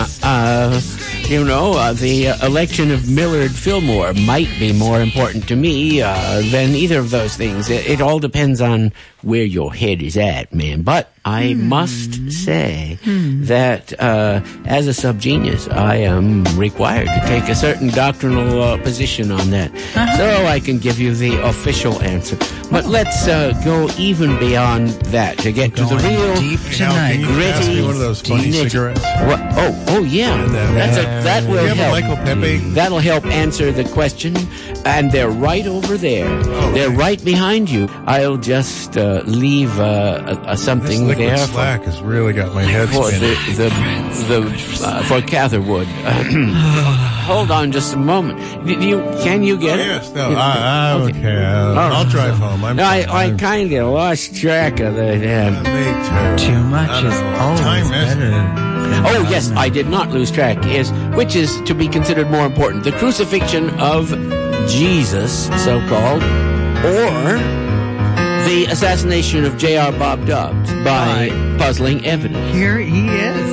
The election of Millard Fillmore might be more important to me than either of those things. It all depends on where your head is at, man. But I must say that as a subgenius, I am required to take a certain doctrinal position on that, so I can give you the official answer. But let's go even beyond that to get to the real deep tonight. gritty. One of those funny cigarettes. Oh yeah, that will help. Michael Pepe. That'll help answer the question. And they're right over there. They're right behind you. I'll just leave something this there. Slack has really got my head spinning. For Catherwood. Hold on just a moment. Can you get it? Yes. No. Okay. I'll drive home. I kind of lost track of the. Too much is always better. Oh, yes, I did not lose track. Which is to be considered more important? The crucifixion of Jesus, so-called, or the assassination of J.R. Bob Dobbs by puzzling evidence. Here he is.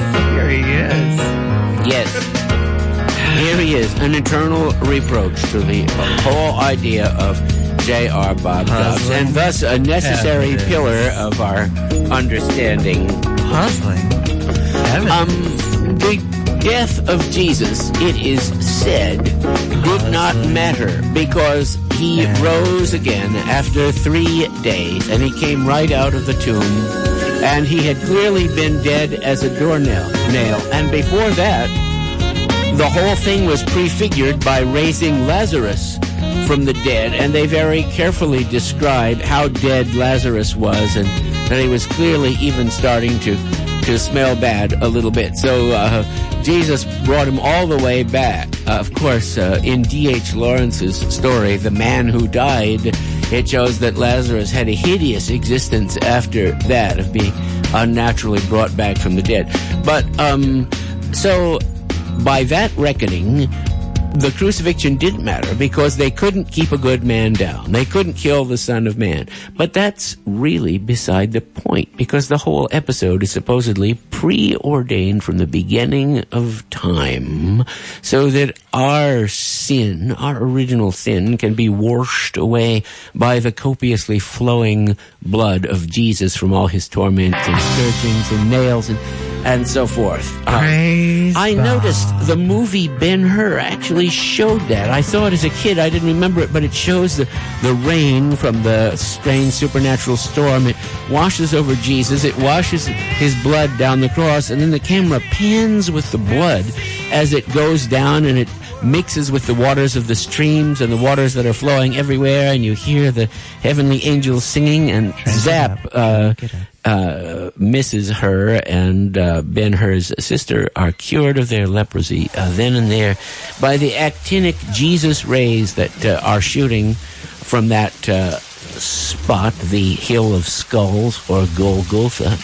Yes. Here he is, an eternal reproach to the whole idea of J.R. Bob Dobbs, and thus a necessary pillar of our understanding. Puzzling. The death of Jesus, it is said, did not matter because he rose again after 3 days, and he came right out of the tomb, and he had clearly been dead as a doornail. And before that, the whole thing was prefigured by raising Lazarus from the dead, and they very carefully describe how dead Lazarus was, and that he was clearly even starting to smell bad a little bit. So Jesus brought him all the way back. Of course, in D.H. Lawrence's story, The Man Who Died, it shows that Lazarus had a hideous existence after that of being unnaturally brought back from the dead. But so by that reckoning, the crucifixion didn't matter because they couldn't keep a good man down. They couldn't kill the Son of Man. But that's really beside the point, because the whole episode is supposedly preordained from the beginning of time so that our sin, our original sin, can be washed away by the copiously flowing blood of Jesus from all his torments and scourgings and nails and so forth. I noticed the movie Ben-Hur actually showed that. I saw it as a kid. I didn't remember it, but it shows the rain from the strange supernatural storm. It washes over Jesus. It washes his blood down the cross, and then the camera pans with the blood as it goes down, and it mixes with the waters of the streams and the waters that are flowing everywhere, and you hear the heavenly angels singing, and zap, Mrs. Hur and Ben-Hur's sister are cured of their leprosy then and there by the actinic Jesus rays that are shooting from that spot, the Hill of Skulls, or Golgotha.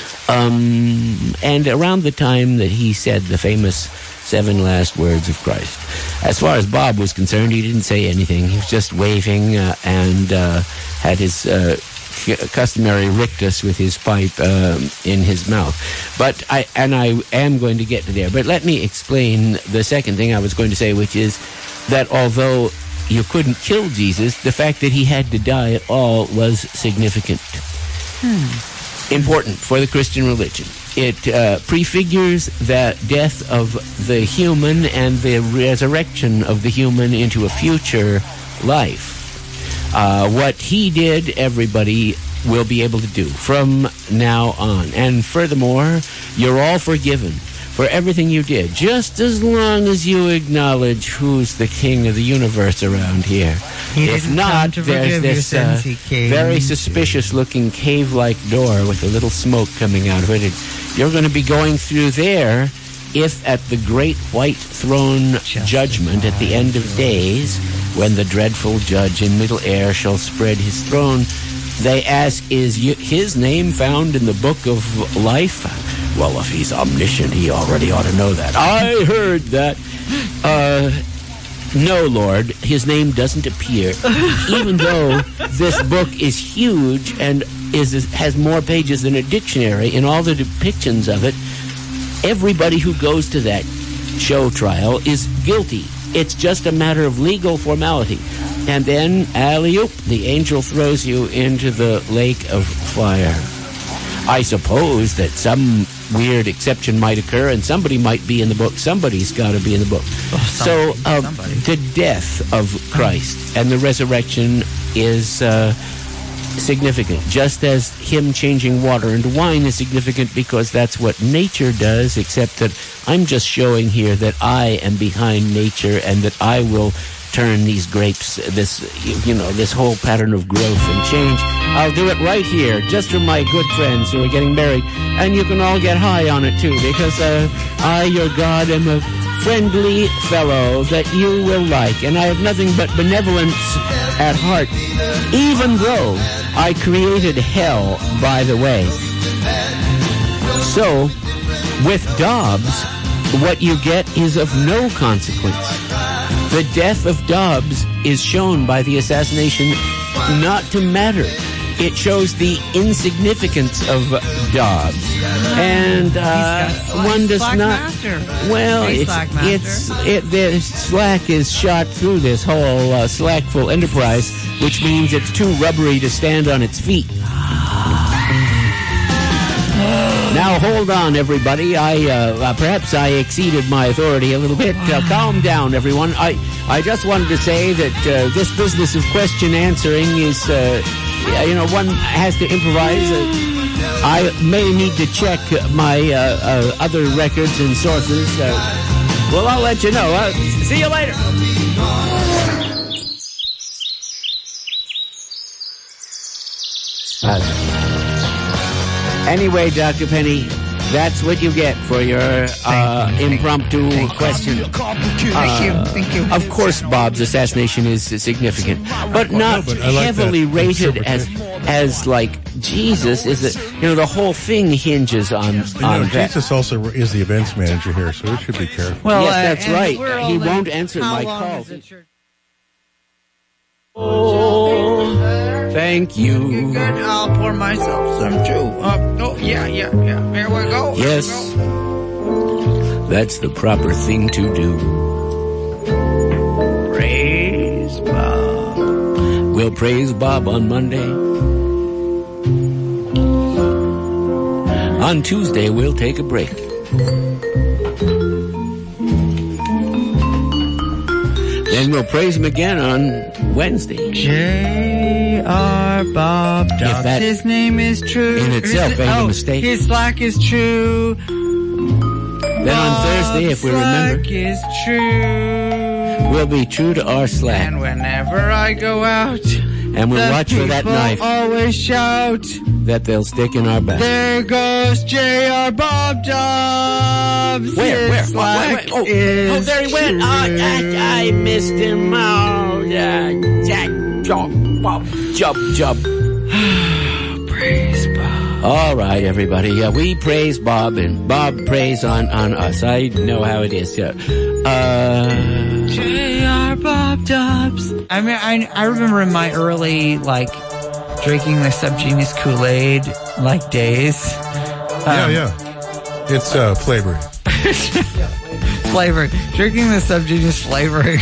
And around the time that he said the famous 7 last words of Christ. As far as Bob was concerned, he didn't say anything. He was just waving and had his customary rictus with his pipe in his mouth. But I am going to get to there. But let me explain the second thing I was going to say, which is that although you couldn't kill Jesus, the fact that he had to die at all was significant. Important for the Christian religion. It prefigures the death of the human and the resurrection of the human into a future life. What he did, everybody will be able to do from now on. And furthermore, you're all forgiven for everything you did, just as long as you acknowledge who's the king of the universe around here. If not, there's this very suspicious-looking cave-like door with a little smoke coming out of it. And you're going to be going through there if at the great white throne judgment at the end of days, when the dreadful judge in middle air shall spread his throne, they ask, is his name found in the book of life? Well, if he's omniscient, he already ought to know that. I heard that. No, Lord, his name doesn't appear, even though this book is huge and has more pages than a dictionary. In all the depictions of it, everybody who goes to that show trial is guilty. It's just a matter of legal formality. And then, alley-oop, the angel throws you into the lake of fire. I suppose that some weird exception might occur, and somebody might be in the book. Somebody's got to be in the book. The death of Christ and the resurrection is significant, just as him changing water into wine is significant, because that's what nature does, except that I'm just showing here that I am behind nature and that I will turn these grapes, this whole pattern of growth and change. I'll do it right here, just for my good friends who are getting married. And you can all get high on it, too, because I, your God, am a friendly fellow that you will like. And I have nothing but benevolence at heart, even though I created hell, by the way. So, with Dobbs, what you get is of no consequence. The death of Dobbs is shown by the assassination not to matter. It shows the insignificance of Dobbs, and one does not. Master. Well, the slack is shot through this whole slackful enterprise, which means it's too rubbery to stand on its feet. Now, hold on, everybody. Perhaps I exceeded my authority a little bit. Calm down, everyone. I just wanted to say that this business of question answering is, one has to improvise. I may need to check my other records and sources. Well, I'll let you know. See you later. Anyway, Dr. Penny, that's what you get for your impromptu question. Thank you. Of course, Bob's assassination is significant, but not heavily rated as like Jesus is it. The whole thing hinges on that. Jesus also is the events manager here, so we should be careful. Well, yes, that's right. He won't answer my call. Oh, thank you. Good. I'll pour myself some too. Yeah. Here we go. Yes. That's the proper thing to do. Praise Bob. We'll praise Bob on Monday. On Tuesday, we'll take a break. Then we'll praise him again on Wednesday. J.R. Bob Dobbs. His name is true. In itself ain't a mistake. His slack is true. Then on Thursday, if we remember, slack is true. We'll be true to our slack. And whenever I go out, and we'll watch for that knife. Always shout that they'll stick in our back. There goes J.R. Bob Dobbs. Where? Oh, there he went. I missed him. Jump. Praise Bob. All right, everybody. We praise Bob, and Bob prays on us. I know how it is. J.R. Bob Dobbs. I mean, I remember in my early, drinking the Subgenius Kool-Aid, days. Yeah. It's flavored. Flavoring. Drinking the Subgenius flavoring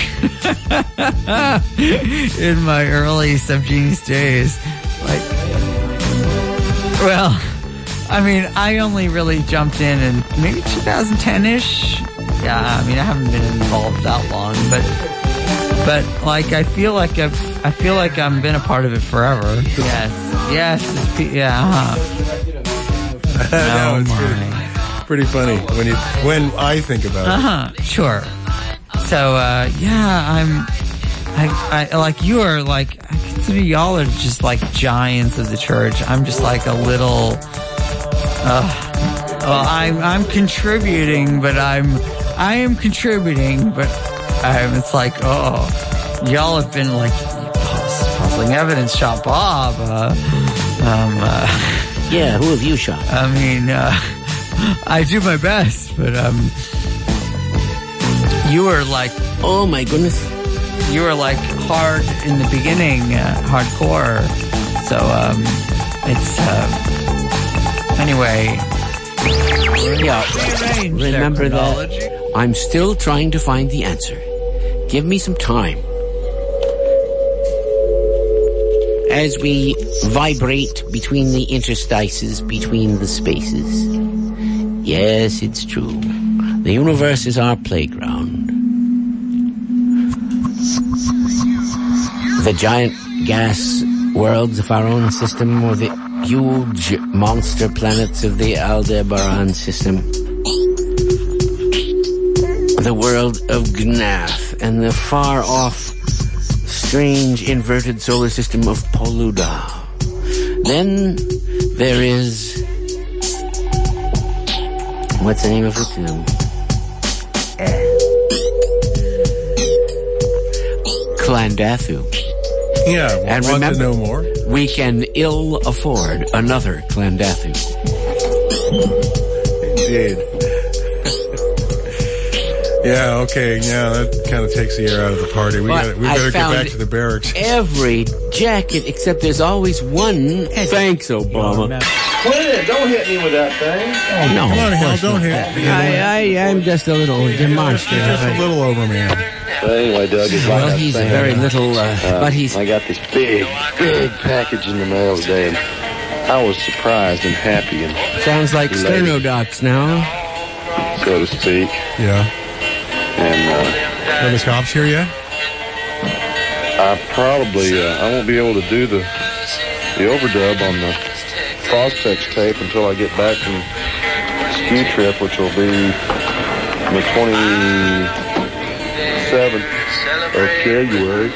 in my early Subgenius days. I only really jumped in maybe 2010-ish. Yeah, I haven't been involved that long, but I feel like I've been a part of it forever. Yes, No, it's pretty funny when I think about it. Sure. So I like you are I consider y'all are just giants of the church. I'm just a little. I'm contributing, but I am contributing, but it's y'all have been puzzling evidence. Shot Bob. Yeah, who have you shot? I do my best, but you were oh my goodness, you were hard in the beginning, hardcore. So it's anyway. Yeah, remember that. I'm still trying to find the answer. Give me some time. as we vibrate between the interstices, between the spaces. Yes, it's true. The universe is our playground. The giant gas worlds of our own system, or the huge monster planets of the Aldebaran system. The world of Gnath, and the far-off, strange, inverted solar system of Poluda. Then there is... what's the name of it? Clandathu. Yeah, and want remember, to know more? We can ill afford another Clandathu. Indeed. Yeah, okay, yeah, that kind of takes the air out of the party. We better get back to the barracks. Every jacket, except there's always one. Thanks, Obama. Quit! Don't hit me with that thing. Oh, no. Come on, Hal, don't hit me. I'm just a little demonstrative. Just a little overman. Well, anyway, Doug, it's well, he's a very little, but he's... I got this big package in the mail today, and I was surprised and happy. And sounds like Sternodox now. So to speak. Yeah. And, are the cops here yet? I won't be able to do the overdub on the Prospects tape until I get back from the ski trip, which will be the 27th of February.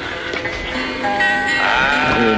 And,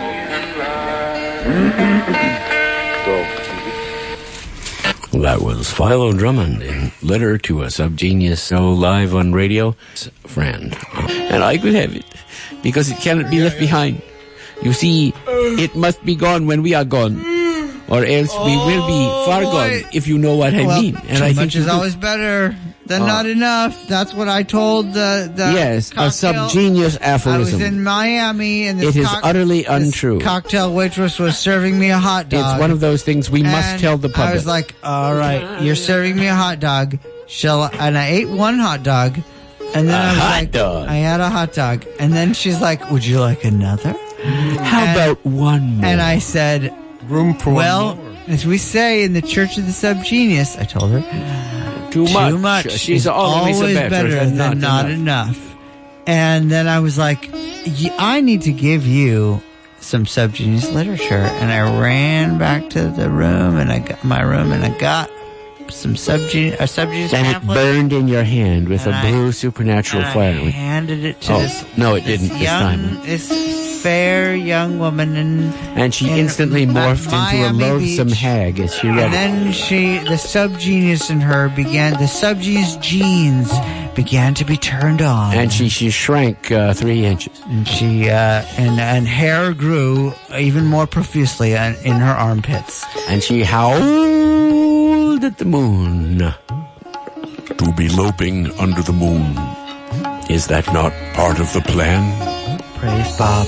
That was Philo Drummond in Letter to a Subgenius, so live on radio. Friend. And I could have it, because it cannot be left behind. You see, it must be gone when we are gone, or else we will be far gone, if you know what I mean. And too I think much is always better than not enough. That's what I told the yes, cocktail. a subgenius aphorism. I was in Miami, and this it is utterly untrue. This cocktail waitress was serving me a hot dog. It's one of those things we must tell the public. I was like, all right, you're serving me a hot dog. And I ate one hot dog, and then I was like, I had a hot dog. And then she's like, would you like another? How about one more? And I said, room for well, one more. as we say in the Church of the Subgenius, I told her, too much. She's always better than not enough. And then I was like, I need to give you some Subgenius literature. And I ran back to the room, and I got some Subgenius and it burned in your hand with a blue supernatural fire. I handed it to this. No, it didn't this time. This fair young woman, and she instantly morphed into a loathsome hag as she read it. And then the Subgenius in her the Subgenius genes began to be turned on, and she shrank 3 inches, and she and hair grew even more profusely in her armpits, and she howled at the moon. To be loping under the moon, is that not part of the plan? Praise Bob.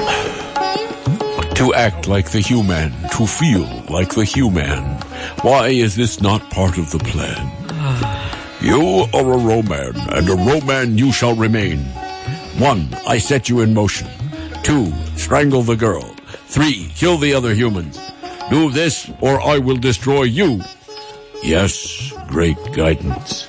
To act like the human, to feel like the human. Why is this not part of the plan? You are a Roman, and a Roman you shall remain. 1, I set you in motion. 2, strangle the girl. 3, kill the other humans. Do this, or I will destroy you. Yes, great guidance.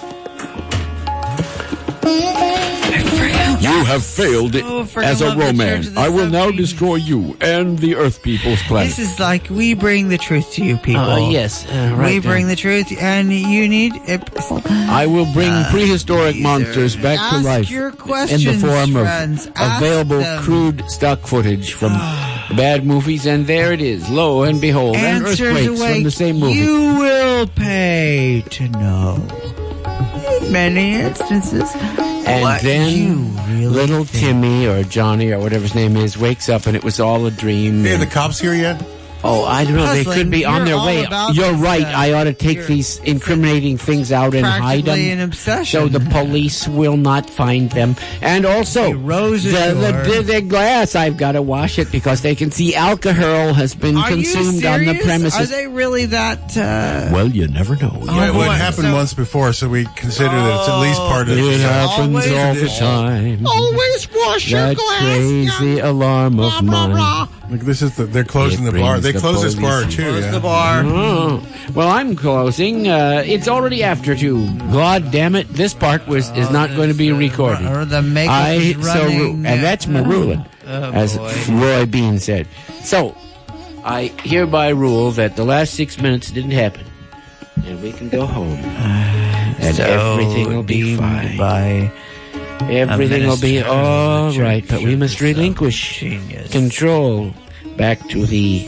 You have failed as a Roman. I will now destroy you and the Earth People's planet. This is like we bring the truth to you people. Yes, right. We bring the truth, and you need it. I will bring prehistoric monsters back to life in the form of available crude stock footage from bad movies, and there it is, lo and behold, and earthquakes from the same movie. You will pay to know. In many instances. And then little Timmy or Johnny or whatever his name is wakes up, and it was all a dream. Hey, are the cops here yet? Oh, I don't know. They Puzzling. could be on their You're way. all about You're this, right. I ought to take these incriminating things out and hide them. Practically an obsession. So the police will not find them. And also, the glass, I've got to wash it because they can see alcohol has been consumed on the premises. Are they really that... Well, you never know. Well, it happened once before, so we consider that it's at least part of It happens always all the time. Always wash your That glass. crazy alarm of mine. Like this is they're closing the bar. They close this bar too. Close Yeah. the bar. Oh. Well, I'm closing. It's already after 2. God damn it! This part is not going to be recorded. Or the makeup is running. And that's Marulin, as Roy Bean said. So, I hereby rule that the last 6 minutes didn't happen, and we can go home, and everything will be fine. Everything will be all right, but we must relinquish control back to the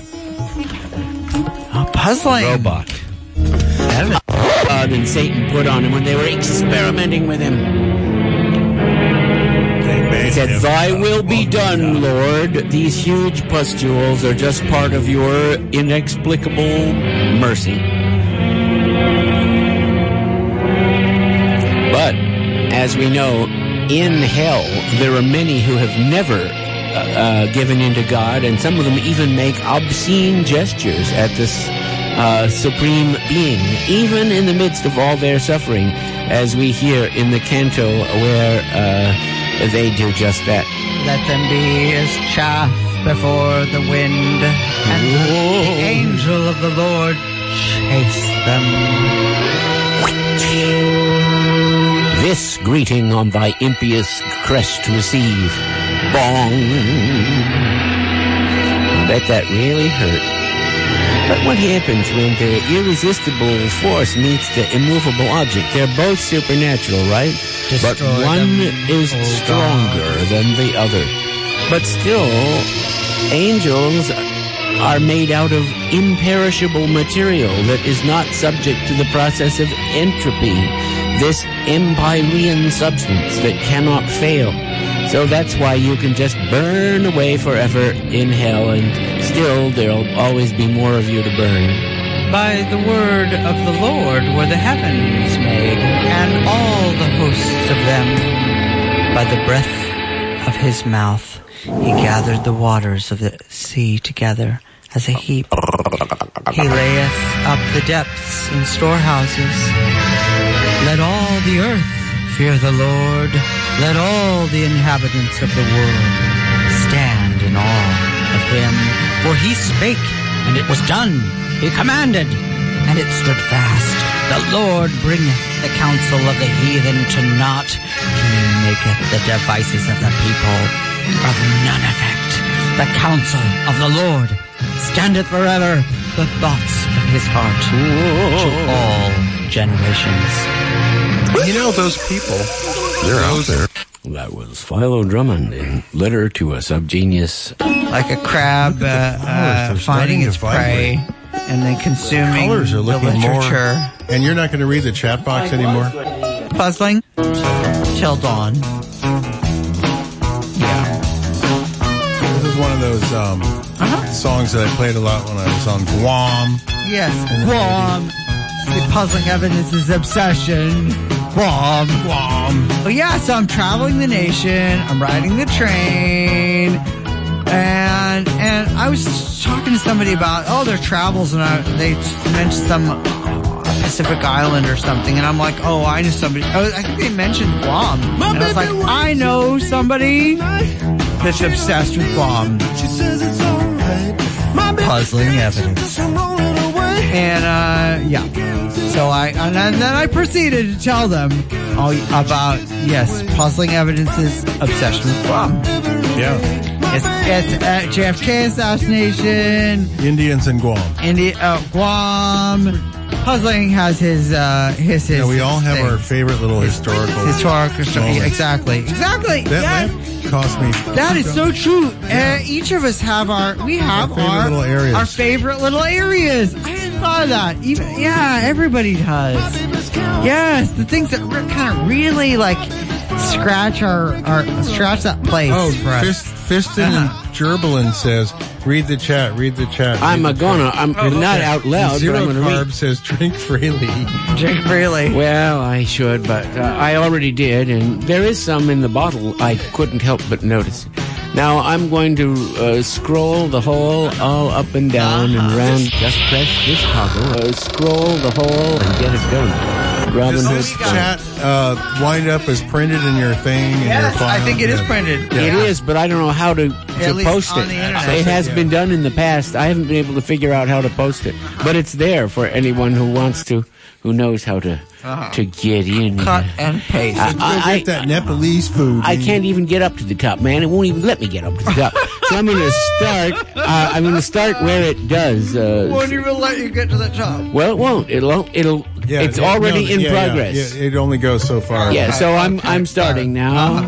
puzzling robot. God and Satan put on him when they were experimenting with him. He said, "Thy will be done, Lord. These huge pustules are just part of your inexplicable mercy." But, as we know, in hell, there are many who have never given in to God, and some of them even make obscene gestures at this supreme being, even in the midst of all their suffering, as we hear in the canto where they do just that. Let them be as chaff before the wind, and the angel of the Lord chase them. This greeting on thy impious crest receive. Bong. I bet that really hurt. But what happens when the irresistible force meets the immovable object? They're both supernatural, right? But one is stronger than the other. But still, angels are made out of imperishable material that is not subject to the process of entropy, this empyrean substance that cannot fail. So that's why you can just burn away forever in hell, and still there'll always be more of you to burn. By the word of the Lord were the heavens made, and all the hosts of them. By the breath of his mouth he gathered the waters of the sea together as a heap. He layeth up the depths in storehouses. Let all the earth fear the Lord. Let all the inhabitants of the world stand in awe of him. For he spake, and it was done. He commanded, and it stood fast. The Lord bringeth the counsel of the heathen to naught. He maketh the devices of the people of none effect. The counsel of the Lord standeth forever, the thoughts of his heart to all generations. You know, those people, they're out there. That was Philo Drummond in Letter to a Subgenius. Like a crab finding its prey and then consuming colors are the looking literature. more. And you're not going to read the chat box anymore? Puzzling till dawn. Yeah. This is one of those songs that I played a lot when I was on Guam. Yes, Guam. The puzzling evidence is obsession. Guam. Oh yeah, so I'm traveling the nation. I'm riding the train. And I was talking to somebody about, their travels, and they mentioned some Pacific Island or something, and I'm like, I know somebody. I think they mentioned Guam. And I was like, I know somebody that's obsessed with Guam. Puzzling evidence. And, yeah. So and then I proceeded to tell them about, puzzling evidence's obsession with Guam. Yeah. It's JFK assassination. Indians in Guam. Guam. Puzzling has his. Yeah, we all have our favorite little historical. Exactly. That cost me. That is so true. Each of us have our little areas. Our favorite little areas. I hadn't thought of that. Everybody does. Yes, the things that kind of really scratch that place. Fiston and Gerbilin says, Read the chat. I'm not out loud, Zero but I'm going to Carb read. says drink freely. Drink freely. Well, I should, but I already did, and there is some in the bottle I couldn't help but notice. Now I'm going to scroll the whole all up and down and round. Just press this toggle. Scroll the whole and get it done. Robin Does Hood. this chat wind up as printed in your thing? In your file? I think it is printed. Yeah. It is, but I don't know how to least post on it. the internet. It has been done in the past. I haven't been able to figure out how to post it, but it's there for anyone who wants to, who knows how to get in. Cut and paste. I get that Nepalese food. I can't even get up to the top, man. It won't even let me get up to the top. So I'm going to start. I'm going to start where it does. Won't even let you get to the top. Well, it won't. It'll. It's already in progress. Yeah, it only goes so far. Yeah. So I'm starting now.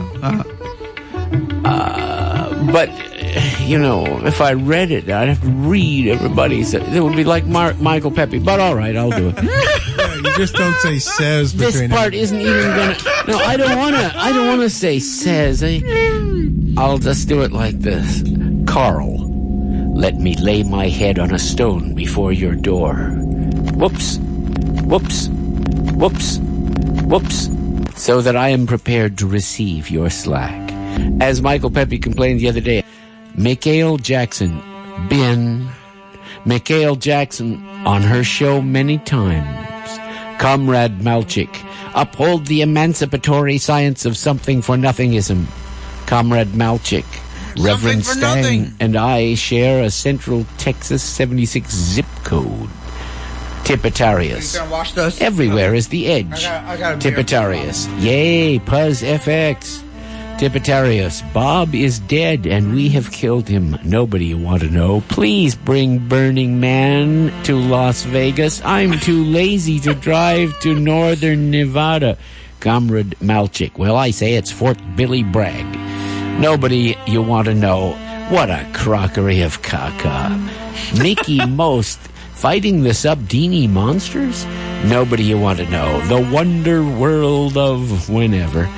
But you know, if I read it, I'd have to read everybody's. It would be like Michael Pepe. But all right, I'll do it. You just don't say says. This part isn't even gonna. No, I don't wanna say says. I'll just do it like this. Carl, let me lay my head on a stone before your door. Whoops, whoops, whoops, whoops. So that I am prepared to receive your slack. As Michael Pepe complained the other day, Mikhail Jackson been Mikhail Jackson on her show many times. Comrade Malchik, uphold the emancipatory science of something for nothingism. Comrade Malchik, Reverend Stang, and I share a Central Texas 76 zip code. Tipitarius. You gonna watch those? Everywhere is the edge. I got Tipitarius. Yay, Puzz FX. Tipitarius. Bob is dead and we have killed him. Nobody want to know. Please bring Burning Man to Las Vegas. I'm too lazy to drive to northern Nevada. Comrade Malchik. Well, I say it's Fort Billy Bragg. Nobody you want to know. What a crockery of caca. Mickey Most fighting the Subdini monsters? Nobody you want to know. The wonder world of whenever.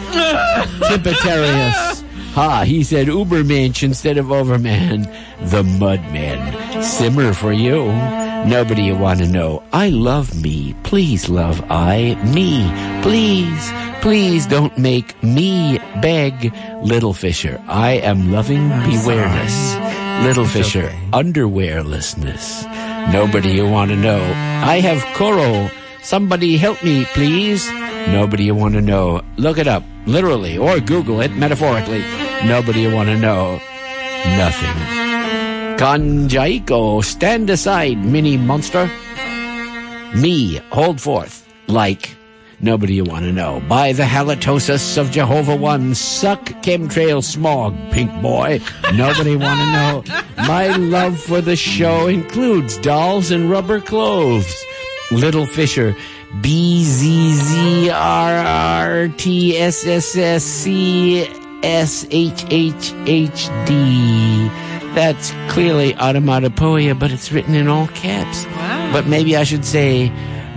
Tipitarius. Ha, he said Ubermensch instead of Overman. The Mudman. Simmer for you. Nobody you want to know. I love me. Please love I me. Please, please don't make me beg. Little Fisher. I am loving bewareness. Little Fisher. Underwearlessness. Nobody you want to know. I have Koro. Somebody help me, please. Nobody you want to know. Look it up, literally, or Google it, metaphorically. Nobody you want to know. Nothing. Kanjaiko, stand aside, mini monster. Me, hold forth, like. Nobody you want to know. By the halitosis of Jehovah One, suck chemtrail smog, pink boy. Nobody want to know. My love for the show includes dolls and rubber clothes. Little Fisher, BZZRRTSSSCSHHHD. That's clearly onomatopoeia, but it's written in all caps. Wow. But maybe I should say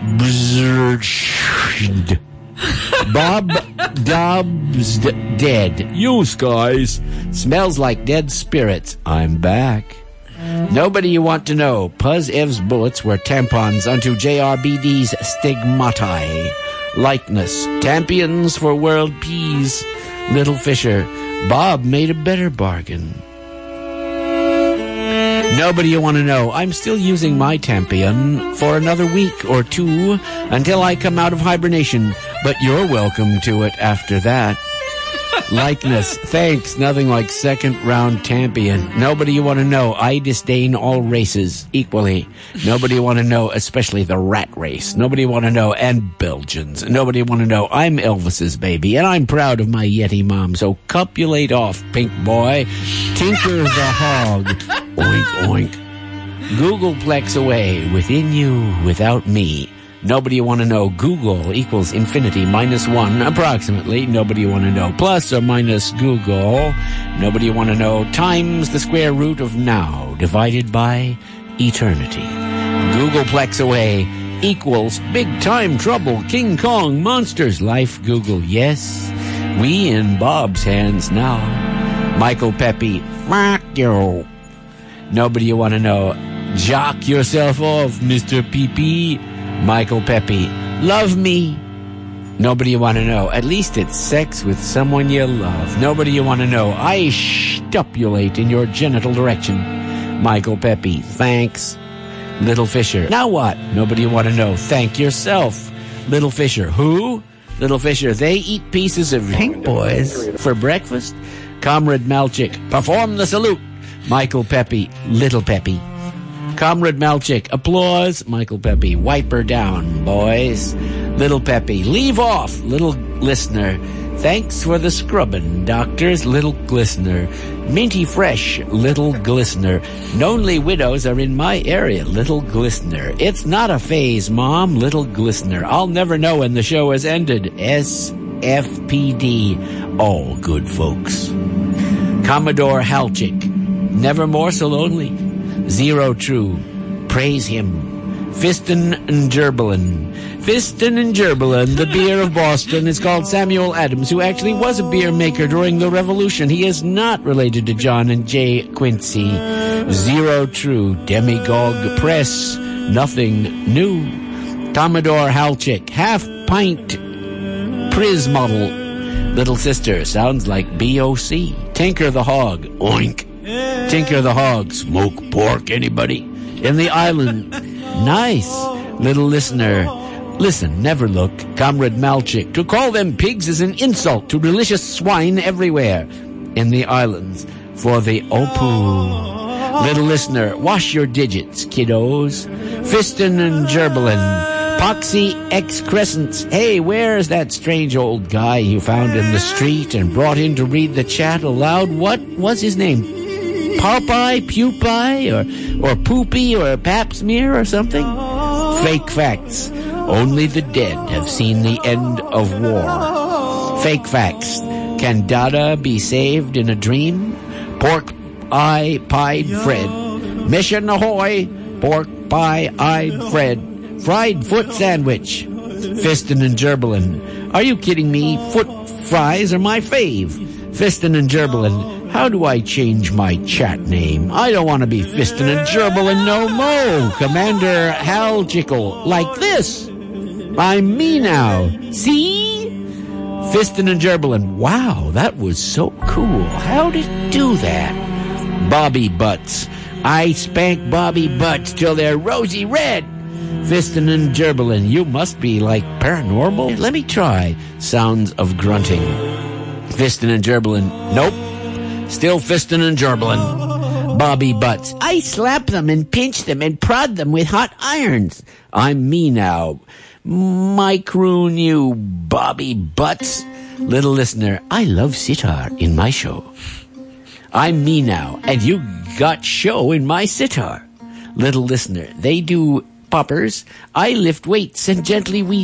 Bob Dobbs dead. You guys. Smells like dead spirits. I'm back. Nobody you want to know. Puzz Ev's bullets were tampons unto JRBD's stigmatae. Likeness. Champions for world peace. Little Fisher. Bob made a better bargain. Nobody you want to know. I'm still using my Tampion for another week or two until I come out of hibernation, but you're welcome to it after that. Likeness. Thanks. Nothing like second round Tampion. Nobody you want to know. I disdain all races equally. Nobody you want to know, especially the rat race. Nobody you want to know, and Belgians. Nobody you want to know. I'm Elvis's baby, and I'm proud of my Yeti mom. So copulate off, pink boy. Tinker the hog. Oink, oink. Googleplex away. Within you, without me. Nobody you want to know. Google equals infinity minus 1 approximately. Nobody you want to know. Plus or minus Google. Nobody you want to know. Times the square root of now divided by eternity. Googleplex away equals big time trouble. King Kong monsters. Life Google. Yes. We in Bob's hands now. Michael Pepe. Fuck you. Nobody you want to know. Jock yourself off, Mr. PP. Michael Pepe. Love me. Nobody you want to know. At least it's sex with someone you love. Nobody you want to know. I stipulate in your genital direction. Michael Pepe. Thanks. Little Fisher. Now what? Nobody you want to know. Thank yourself. Little Fisher. Who? Little Fisher. They eat pieces of Pink Boys for breakfast. Comrade Malchik. Perform the salute. Michael Pepe. Little Pepe. Comrade Malchik. Applause. Michael Pepe. Wipe her down, boys. Little Pepe. Leave off. Little listener. Thanks for the scrubbing, doctors. Little glistener. Minty fresh. Little glistener. Lonely widows are in my area. Little glistener. It's not a phase, Mom. Little glistener. I'll never know when the show has ended. SFPD. All good folks. Commodore Halchik. Never more so lonely. Zero true. Praise him. Fiston and Gerbilin. Fiston and Gerbilin, the beer of Boston, is called Samuel Adams, who actually was a beer maker during the Revolution. He is not related to John and J. Quincy. Zero true. Demagogue press. Nothing new. Commodore Halchik. Half pint Priz model. Little sister. Sounds like B.O.C. Tinker the Hog. Oink. Tinker the Hog. Smoke pork, anybody? In the island. Nice. Little listener. Listen, never look. Comrade Malchik. To call them pigs is an insult to delicious swine everywhere. In the islands. For the Opu. Little listener. Wash your digits, kiddos. Fiston and Gerbilin. Poxy excrescents. Hey, where's that strange old guy you found in the street and brought in to read the chat aloud? What was his name? Popeye, Pupie, or Poopy, or Pap Smear, or something? Fake facts. Only the dead have seen the end of war. Fake facts. Can Dada be saved in a dream? Pork eye pied Fred. Mission ahoy! Pork pie eyed Fred. Fried foot sandwich. Fiston and Gerbilin. Are you kidding me? Foot fries are my fave. Fiston and Gerbilin. How do I change my chat name? I don't want to be Fiston and Gerbilin no mo. Commander Hal Jickle. Like this. I'm me now. See? Fiston and Gerbilin. Wow, that was so cool. How did it do that? Bobby Butts. I spank Bobby Butts till they're rosy red. Fiston and Gerbilin. You must be like paranormal. Let me try. Sounds of grunting. Fiston and Gerbilin. Nope. Still Fiston and Gerbilin. Bobby Butts. I slap them and pinch them and prod them with hot irons. I'm me now. My croon, you Bobby Butts. Little listener. I love sitar in my show. I'm me now, and you got show in my sitar. Little listener. They do poppers. I lift weights and gently weep.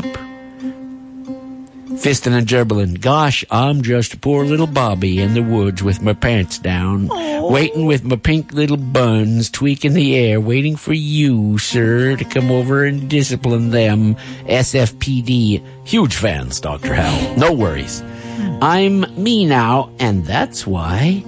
Fiston and Gerbilin. Gosh, I'm just poor little Bobby in the woods with my pants down, waiting with my pink little buns tweaking the air, waiting for you, sir, to come over and discipline them. SFPD. Huge fans, Dr. Hal. No worries. I'm me now, and that's why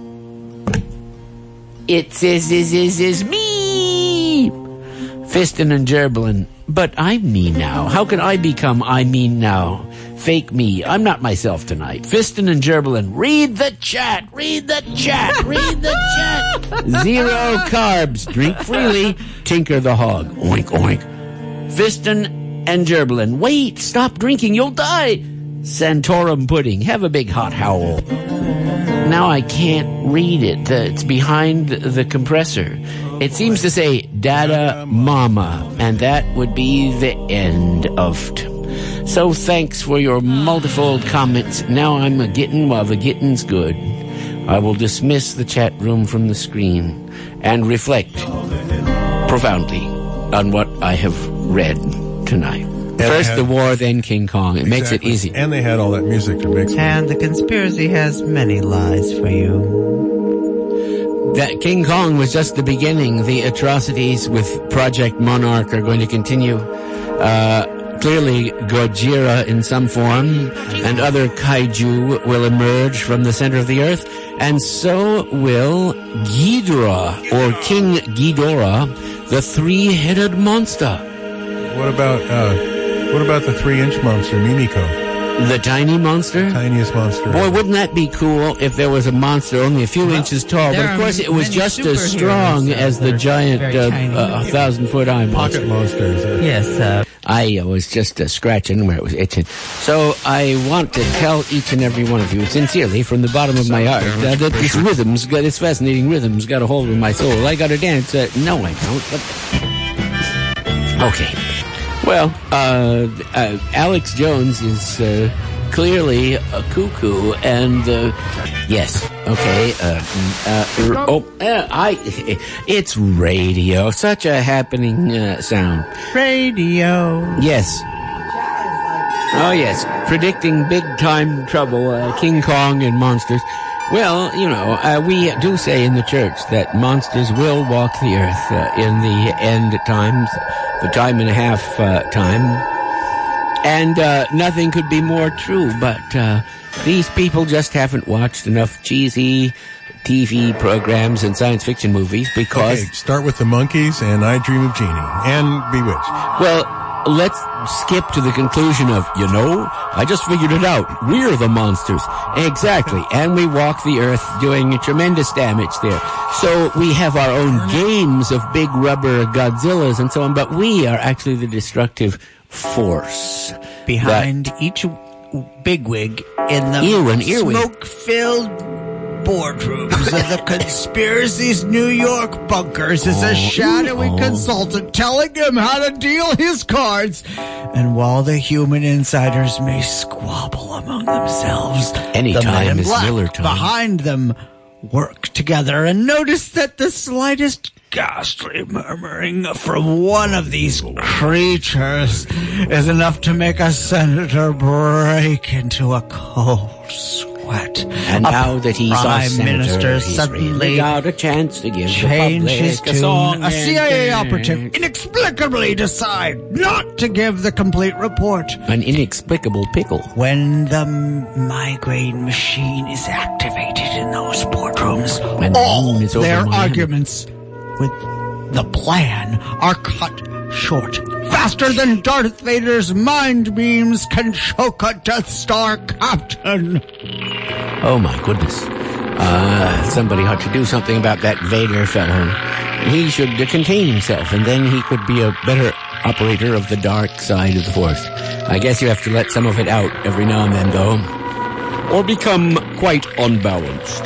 it is me. Fiston and Gerbilin. But I'm me now. How can I become I mean now? Fake me. I'm not myself tonight. Fiston and Gerbilin. Read the chat. Read the chat. Read the chat. Zero carbs. Drink freely. Tinker the Hog. Oink, oink. Fiston and Gerbilin. Wait. Stop drinking. You'll die. Santorum pudding. Have a big hot howl. Now I can't read it. It's behind the compressor. It seems to say Dada Mama, and that would be the end of it. So thanks for your multifold comments. Now I'm a-gittin' while the gittin's good. I will dismiss the chat room from the screen and reflect profoundly on what I have read tonight. First the war, then King Kong. It makes it easy. And they had all that music to mix. And the conspiracy has many lies for you. That King Kong was just the beginning. The atrocities with Project Monarch are going to continue. Clearly, Gojira in some form and other kaiju will emerge from the center of the earth, and so will Ghidorah, or King Ghidorah, the three-headed monster. What about the 3-inch monster, Mimiko? The tiny monster? Tiniest monster. Boy, wouldn't that be cool if there was a monster only a few inches tall, but of course it was just as strong as the giant 1,000-foot eye monster. Pocket monsters. Yes, I was just scratching where it was itching. So I want to tell each and every one of you, sincerely, from the bottom of my heart, that this fascinating rhythm's got a hold of my soul. I gotta dance. No, I don't. But... Okay. Well, Alex Jones is clearly a cuckoo, and yes, okay. It's radio. Such a happening sound. Radio. Yes. Oh yes, predicting big time trouble, King Kong and monsters. Well, you know, we do say in the church that monsters will walk the earth in the end times, the time and a half time. And nothing could be more true, but these people just haven't watched enough cheesy TV programs and science fiction movies because... Okay, start with the Monkees and I Dream of Jeannie and Bewitched. Well, let's skip to the conclusion of, you know, I just figured it out. We're the monsters. Exactly. And we walk the earth doing tremendous damage there. So we have our own games of big rubber Godzillas and so on, but we are actually the destructive force. Behind each bigwig in the smoke-filled boardrooms of the conspiracy's New York bunkers is a shadowy consultant telling him how to deal his cards. And while the human insiders may squabble among themselves, anytime is Miller black time behind them work together and notice that the slightest ghastly murmuring from one of these creatures is enough to make a senator break into a cold sweat. And now that he's Prime senator, Minister he's suddenly really got a chance to give change the his public a song. tune. A CIA operative inexplicably decide not to give the complete report. An inexplicable pickle. When the migraine machine is activated in those boardrooms, and all the moon is over their Miami. arguments with the plan are cut short. Faster than Darth Vader's mind beams can choke a Death Star captain. Oh my goodness. Somebody ought to do something about that Vader fellow. He should contain himself, and then he could be a better operator of the dark side of the Force. I guess you have to let some of it out every now and then, though. Or become quite unbalanced.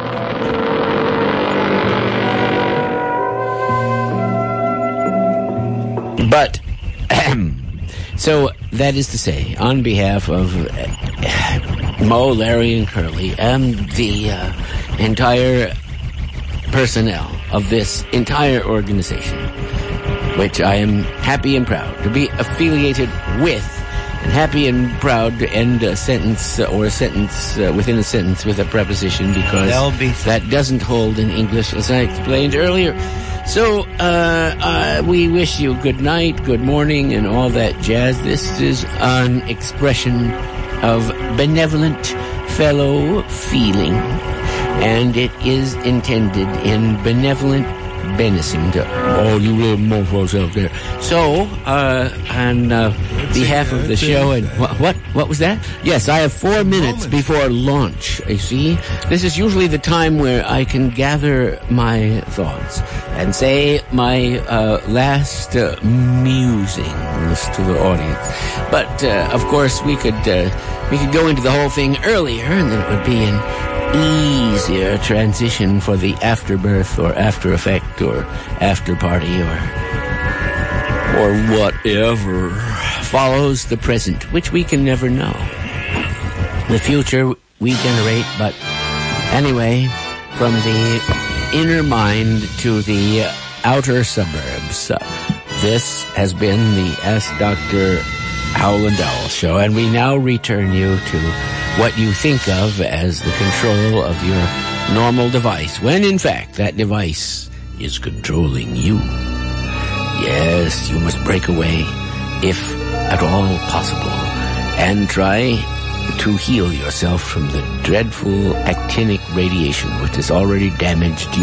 But, so that is to say, on behalf of Mo, Larry, and Curly, and the entire personnel of this entire organization, which I am happy and proud to be affiliated with, and happy and proud to end a sentence or a sentence within a sentence with a preposition, because that doesn't hold in English, as I explained earlier. So, we wish you good night, good morning, and all that jazz. This is an expression of benevolent fellow feeling, and it is intended in benevolent benison to all you little mofos out there. So, on behalf of the show, and what was that? Yes, I have 4 minutes before launch. You see, this is usually the time where I can gather my thoughts and say my last musings to the audience. But of course, we could go into the whole thing earlier, and then it would be an easier transition for the afterbirth or after effect or after party or whatever follows the present, which we can never know. The future we generate, but anyway, from the inner mind to the outer suburbs. This has been the Ask Dr. Howland Owl Show, and we now return you to what you think of as the control of your normal device, when in fact that device is controlling you. Yes, you must break away if at all possible, and try to heal yourself from the dreadful actinic radiation which has already damaged